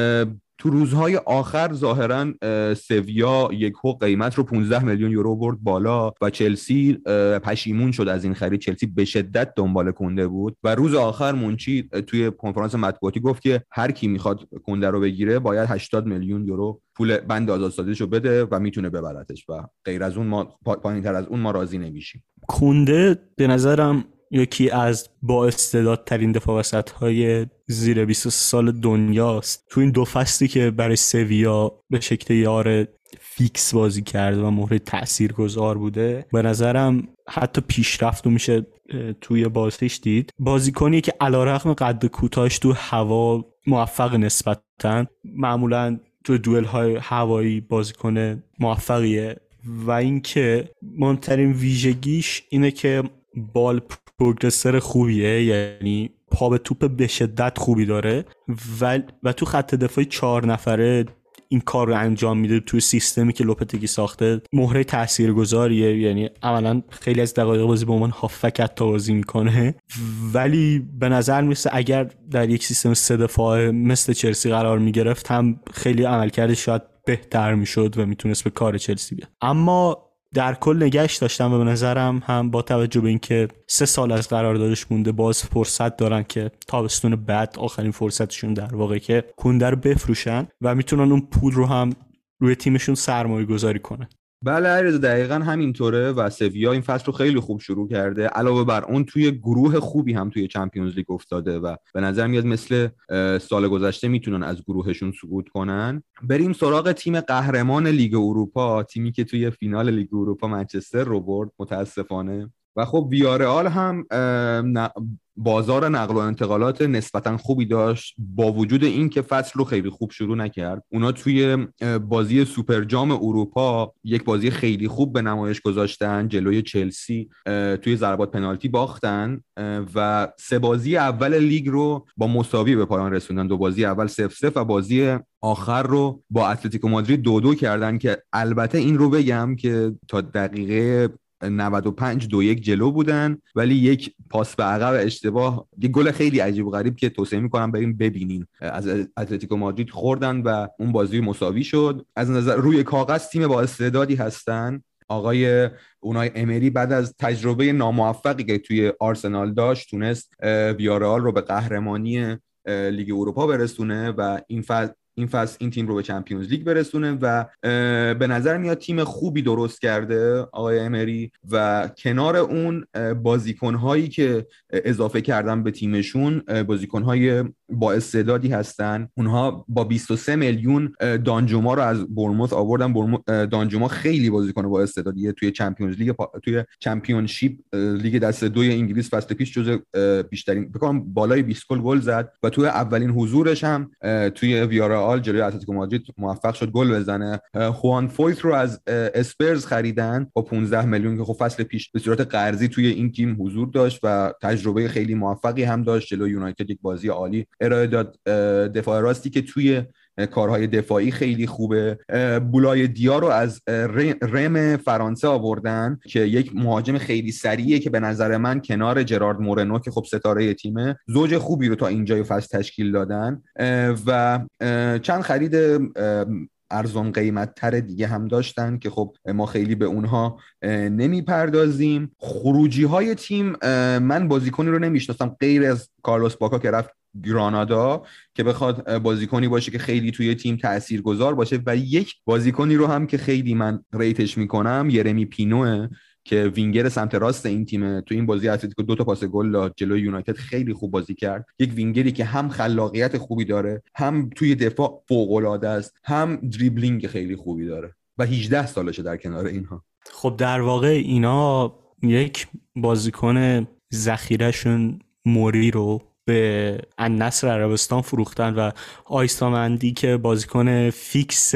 تو روزهای آخر ظاهرا سویا یک حق قیمت رو پانزده میلیون یورو برد بالا و چلسی پشیمون شد از این خرید. چلسی به شدت دنبال کونده بود و روز آخر مونچی توی کنفرانس مطبوعاتی گفت که هر کی میخواد کونده رو بگیره باید هشتاد میلیون یورو پول بند آزادسازیشو بده و میتونه ببرتش و غیر از اون ما پایینتر از اون ما راضی نمیشیم. کونده به نظرم یکی از با استعدادترین دفاع وسط‌های زیر بیست و سه سال دنیاست. تو این دو فصلی که برای سویا به شکل یار فیکس بازی کرده و مهره تاثیرگذار بوده، به نظرم حتی پیشرفت رو میشه توی بازیش دید. بازیکنی که علیرغم قد کوتاهش تو هوا موفق نسبتاً، معمولاً تو دوئل های هوایی بازیکن موفقیه و اینکه مهمترین ویژگیش اینه که بال پروگرسر خوبیه، یعنی پا به توپ به شدت خوبی داره و و تو خط دفاعی چهار نفره این کار رو انجام میده تو سیستمی که لوپتگی ساخته مهره تاثیرگذاریه، یعنی عملا خیلی از دقایق بازی به عنوان هافبک حتی بازی میکنه. ولی به نظر میرسه اگر در یک سیستم سه دفاعه مثل چلسی قرار میگرفت هم خیلی عملکردش شاید بهتر میشد و میتونست به کار چلسی بیاد. اما در کل نگهش داشتم و به نظرم هم با توجه به اینکه سه سال از قراردادش مونده باز فرصت دارن که تابستون بعد آخرین فرصتشون در واقع که کونده رو بفروشن و میتونن اون پول رو هم روی تیمشون سرمایه گذاری کنن. بله علیرضا دقیقاً همینطوره و سویا این فصل رو خیلی خوب شروع کرده، علاوه بر اون توی گروه خوبی هم توی چمپیونز لیگ افتاده و به نظر میاد مثل سال گذشته میتونن از گروهشون صعود کنن. بریم سراغ تیم قهرمان لیگ اروپا، تیمی که توی فینال لیگ اروپا منچستر رو برد متاسفانه. و خب ویارئال هم بازار نقل و انتقالات نسبتاً خوبی داشت با وجود این که فصل رو خیلی خوب شروع نکرد. اونا توی بازی سوپر جام اروپا یک بازی خیلی خوب به نمایش گذاشتن، جلوی چلسی توی ضربات پنالتی باختن و سه بازی اول لیگ رو با مساوی به پایان رسوندن. دو بازی اول صفر صفر و بازی آخر رو با اتلتیکو مادرید دو دو کردن که البته این رو بگم که تا دقیقه نود و پنج دو یک جلو بودن، ولی یک پاس به عقب اشتباه، یک گل خیلی عجیب و غریب که توصیه میکنم بریم ببینین، از اتلتیکو مادرید خوردن و اون بازی مساوی شد. از نظر روی کاغذ تیم با استعدادی هستن. آقای اونای امری بعد از تجربه ناموفقی که توی آرسنال داشت تونست ویارئال رو به قهرمانی لیگ اروپا برسونه و این فصل این فصل این تیم رو به چمپیونز لیگ برسونه و به نظر میاد تیم خوبی درست کرده آقای امری و کنار اون بازیکن‌هایی که اضافه کردن به تیمشون بازیکن‌های با استعدادی هستن. اونها با بیست و سه میلیون دانجوما رو از برنموث آوردن. دانجوما خیلی بازیکن با استعدادیه، توی چمپیونز لیگ توی چمپیونشیپ لیگ دسته دوی انگلیس فصل پیش جزو بیشترین بکنم بالای بیست گل گل زد و توی اولین حضورش هم توی ویارئال جلوی اتلتیکو مادرید موفق شد گل بزنه. خوان فویت رو از اسپرز خریدن با پانزده میلیون که خب فصل پیش به صورت قرضی توی این تیم حضور داشت و تجربه خیلی موفقی هم داشت، جلوی یونایتد یک بازی عالی ارائه داد. دفاع راستی که توی کارهای دفاعی خیلی خوبه. بولای دیا رو از رم فرانسه آوردن که یک مهاجم خیلی سریعه که به نظر من کنار جرارد مورنو که خب ستاره تیمه زوج خوبی رو تا اینجای فصل تشکیل دادن و چند خرید ارزان قیمت تر دیگه هم داشتن که خب ما خیلی به اونها نمی پردازیم. خروجی های تیم، من بازیکنی رو نمیشناسم غیر از کارلوس باکا که رفت گرانادا که بخواد بازیکنی باشه که خیلی توی تیم تاثیرگذار باشه و یک بازیکنی رو هم که خیلی من ریتش میکنم یرمی پینوه که وینگر سمت راست این تیم. تو این بازی اتلتیکو دو تا پاس گل داد جلوی یونایتد، خیلی خوب بازی کرد. یک وینگری که هم خلاقیت خوبی داره، هم توی دفاع فوق العاده است، هم دریبلینگ خیلی خوبی داره و هجده سالشه در کنار اینها. خب در واقع اینا یک بازیکن ذخیره‌شون موری رو به النصر عربستان فروختن و آیستامندی که بازیکن فیکس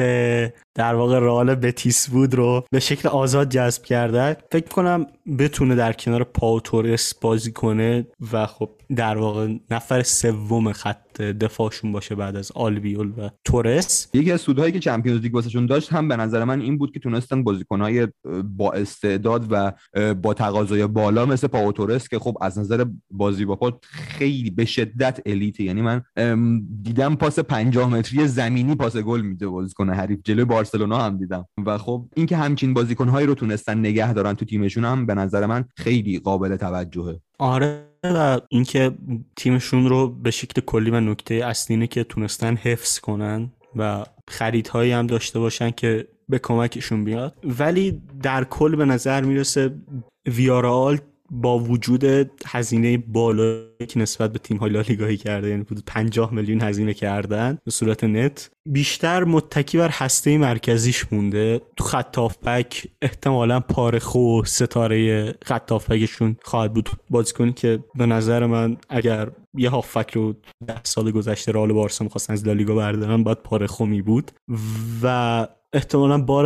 در واقع رئال بتیس بود رو به شکل آزاد جذب کرده. فکر کنم بتونه در کنار پاو تورس بازی کنه و خب در واقع نفر سوم خط دفاعشون باشه بعد از آلبیول و تورس. یکی از سودهایی که چمپیونز لیگ واسهشون داشت هم به نظر من این بود که تونستن بازیکن‌های با استعداد و با تقاضای بالا مثل پاو تورس که خب از نظر بازی با پا خیلی به شدت الیته، یعنی من دیدم پاس پنجاه متری زمینی پاس گل میده بازیکن حریف، جلوی بارسلونا هم دیدم و خب این که همچین بازیکن‌هایی رو تونستن نگه دارن تو تیمشون هم به نظر من خیلی قابل توجهه. آره و اینکه تیمشون رو به شکل کلی و نکته اصلی اینه که تونستن حفظ کنن و خریدهایی هم داشته باشن که به کمکشون بیاد. ولی در کل به نظر میرسه ویارئال با وجود هزینه بالایی که نسبت به تیم‌های لالیگایی کرده، یعنی حدود پنجاه میلیون هزینه کردن به صورت نت، بیشتر متکی بر هسته مرکزیش مونده. تو خط هافبک احتمالاً پارخو ستاره خط هافبکشون خواهد بود، بازیکنی که به نظر من اگر یه هافبک رو ده سال گذشته رئال و بارسا می‌خواستن از لالیگا بردارن باید پارخو می بود. و احتمالاً بار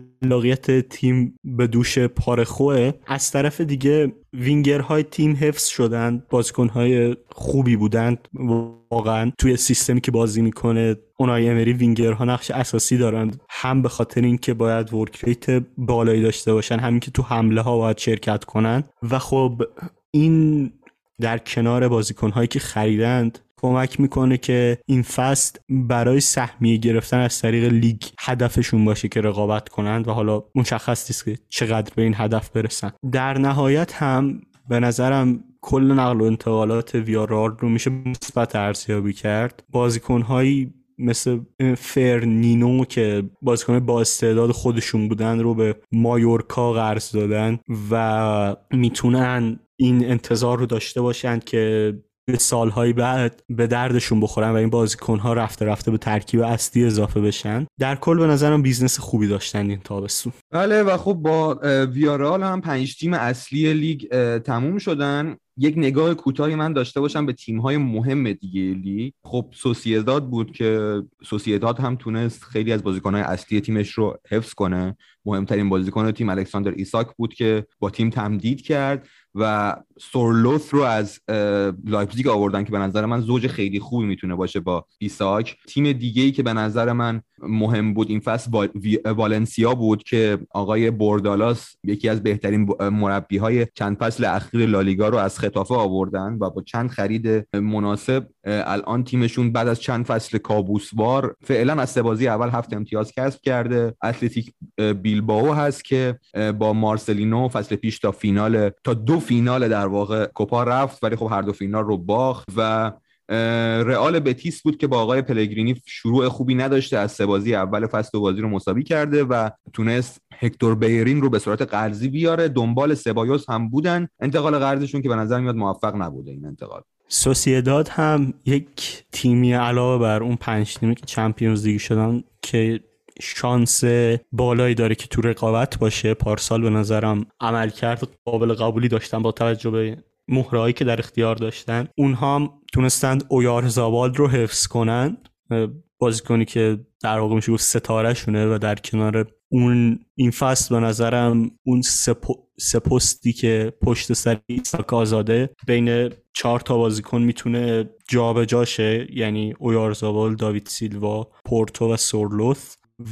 خلاقیت تیم به دوش پارخوه. از طرف دیگه وینگرهای تیم حفظ شدن، بازیکنهای خوبی بودند واقعا توی سیستمی که بازی میکنه. اونای امری وینگرها نقش اساسی دارند، هم به خاطر اینکه باید ورک ریت بالایی داشته باشن، همین که تو حمله ها باید شرکت کنن و خب این در کنار بازیکن‌هایی که خریدند کمک میکنه که این فصل برای سهمیه گرفتن از طریق لیگ هدفشون باشه که رقابت کنند و حالا مشخص نیست که چقدر به این هدف برسن. در نهایت هم به نظرم کل نقل و انتقالات ویارال رو میشه مثبت ارزیابی کرد. بازیکن‌هایی مثل فرنینو که بازیکن با استعداد خودشون بودن رو به مایورکا قرض دادن و میتونن این انتظار رو داشته باشند که به سالهای بعد به دردشون بخورن و این بازیکن‌ها رفته رفته به ترکیب اصلی اضافه بشن. در کل به نظرم بیزنس خوبی داشتن این تابستون. بله و خب با ویارال هم پنج تیم اصلی لیگ تموم شدن. یک نگاه کوتاهی من داشته باشم به تیم‌های مهم دیگه لیگ. خب سوسییداد بود که سوسییداد هم تونست خیلی از بازیکن‌های اصلی تیمش رو حفظ کنه. مهمترین بازیکن تیم الکساندر ایساک بود که با تیم تمدید کرد و سورلوث رو از لایپزیگ آوردن که به نظر من زوج خیلی خوبی میتونه باشه با ایساک. تیم دیگه‌ای که به نظر من مهم بود این فصل والنسیا بود که آقای بوردالاس یکی از بهترین مربی‌های چند فصل اخیر لالیگا رو از خطافه آوردن و با چند خرید مناسب الان تیمشون بعد از چند فصل کابوسوار فعلا از سه بازی اول هفت امتیاز کسب کرده. اتلتیک بیلبائو هست که با مارسلینو فصل پیش تا فینال تا دو فینال در واقع کوپا رفت ولی خب هر دو فینال رو باخت و رئال بتیس بود که با آقای پلگرینی شروع خوبی نداشته، از سه بازی اول فصل دو بازی رو مساوی کرده و تونست هکتور بیرین رو به صورت قرضی بیاره. دنبال سبایوس هم بودن انتقال قرضشون که به نظر میاد موفق نبوده این انتقال. سوسییداد هم یک تیمی علاوه بر اون پنج تیمی که چمپیونز لیگ شدن که شانس بالایی داره که تو رقابت باشه. پارسال به نظرم عملکرد قابل قبولی داشتن با توجه به مهرهایی که در اختیار داشتن. اونها هم تونستند اویارزابال رو حفظ کنن، بازیکنی که در واقع میشه گفت ستاره شونه و در کنار اون این فصل به نظرم اون سپو سپوستی که پشت سر ایساک آزاده بین چهار تا بازیکن میتونه جابجا شه، یعنی اویارزابال، داوید سیلوا، پورتو و سورلوث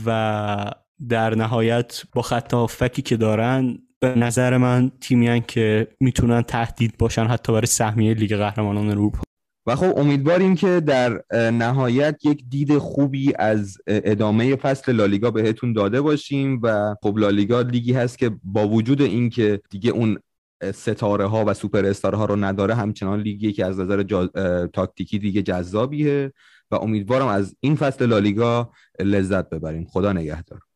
و در نهایت با خط هافکی که دارن به نظر من تیمیان که میتونن تهدید باشن حتی برای سهمیه لیگ قهرمانان اروپا. و خب امیدواریم که در نهایت یک دید خوبی از ادامه فصل لالیگا بهتون داده باشیم و خب لالیگا لیگی هست که با وجود این که دیگه اون ستاره ها و سوپر استار ها رو نداره همچنان لیگی که از نظر جا... تاکتیکی دیگه جذابیه و امیدوارم از این فصل لالیگا لذت ببریم. خدا نگهدار.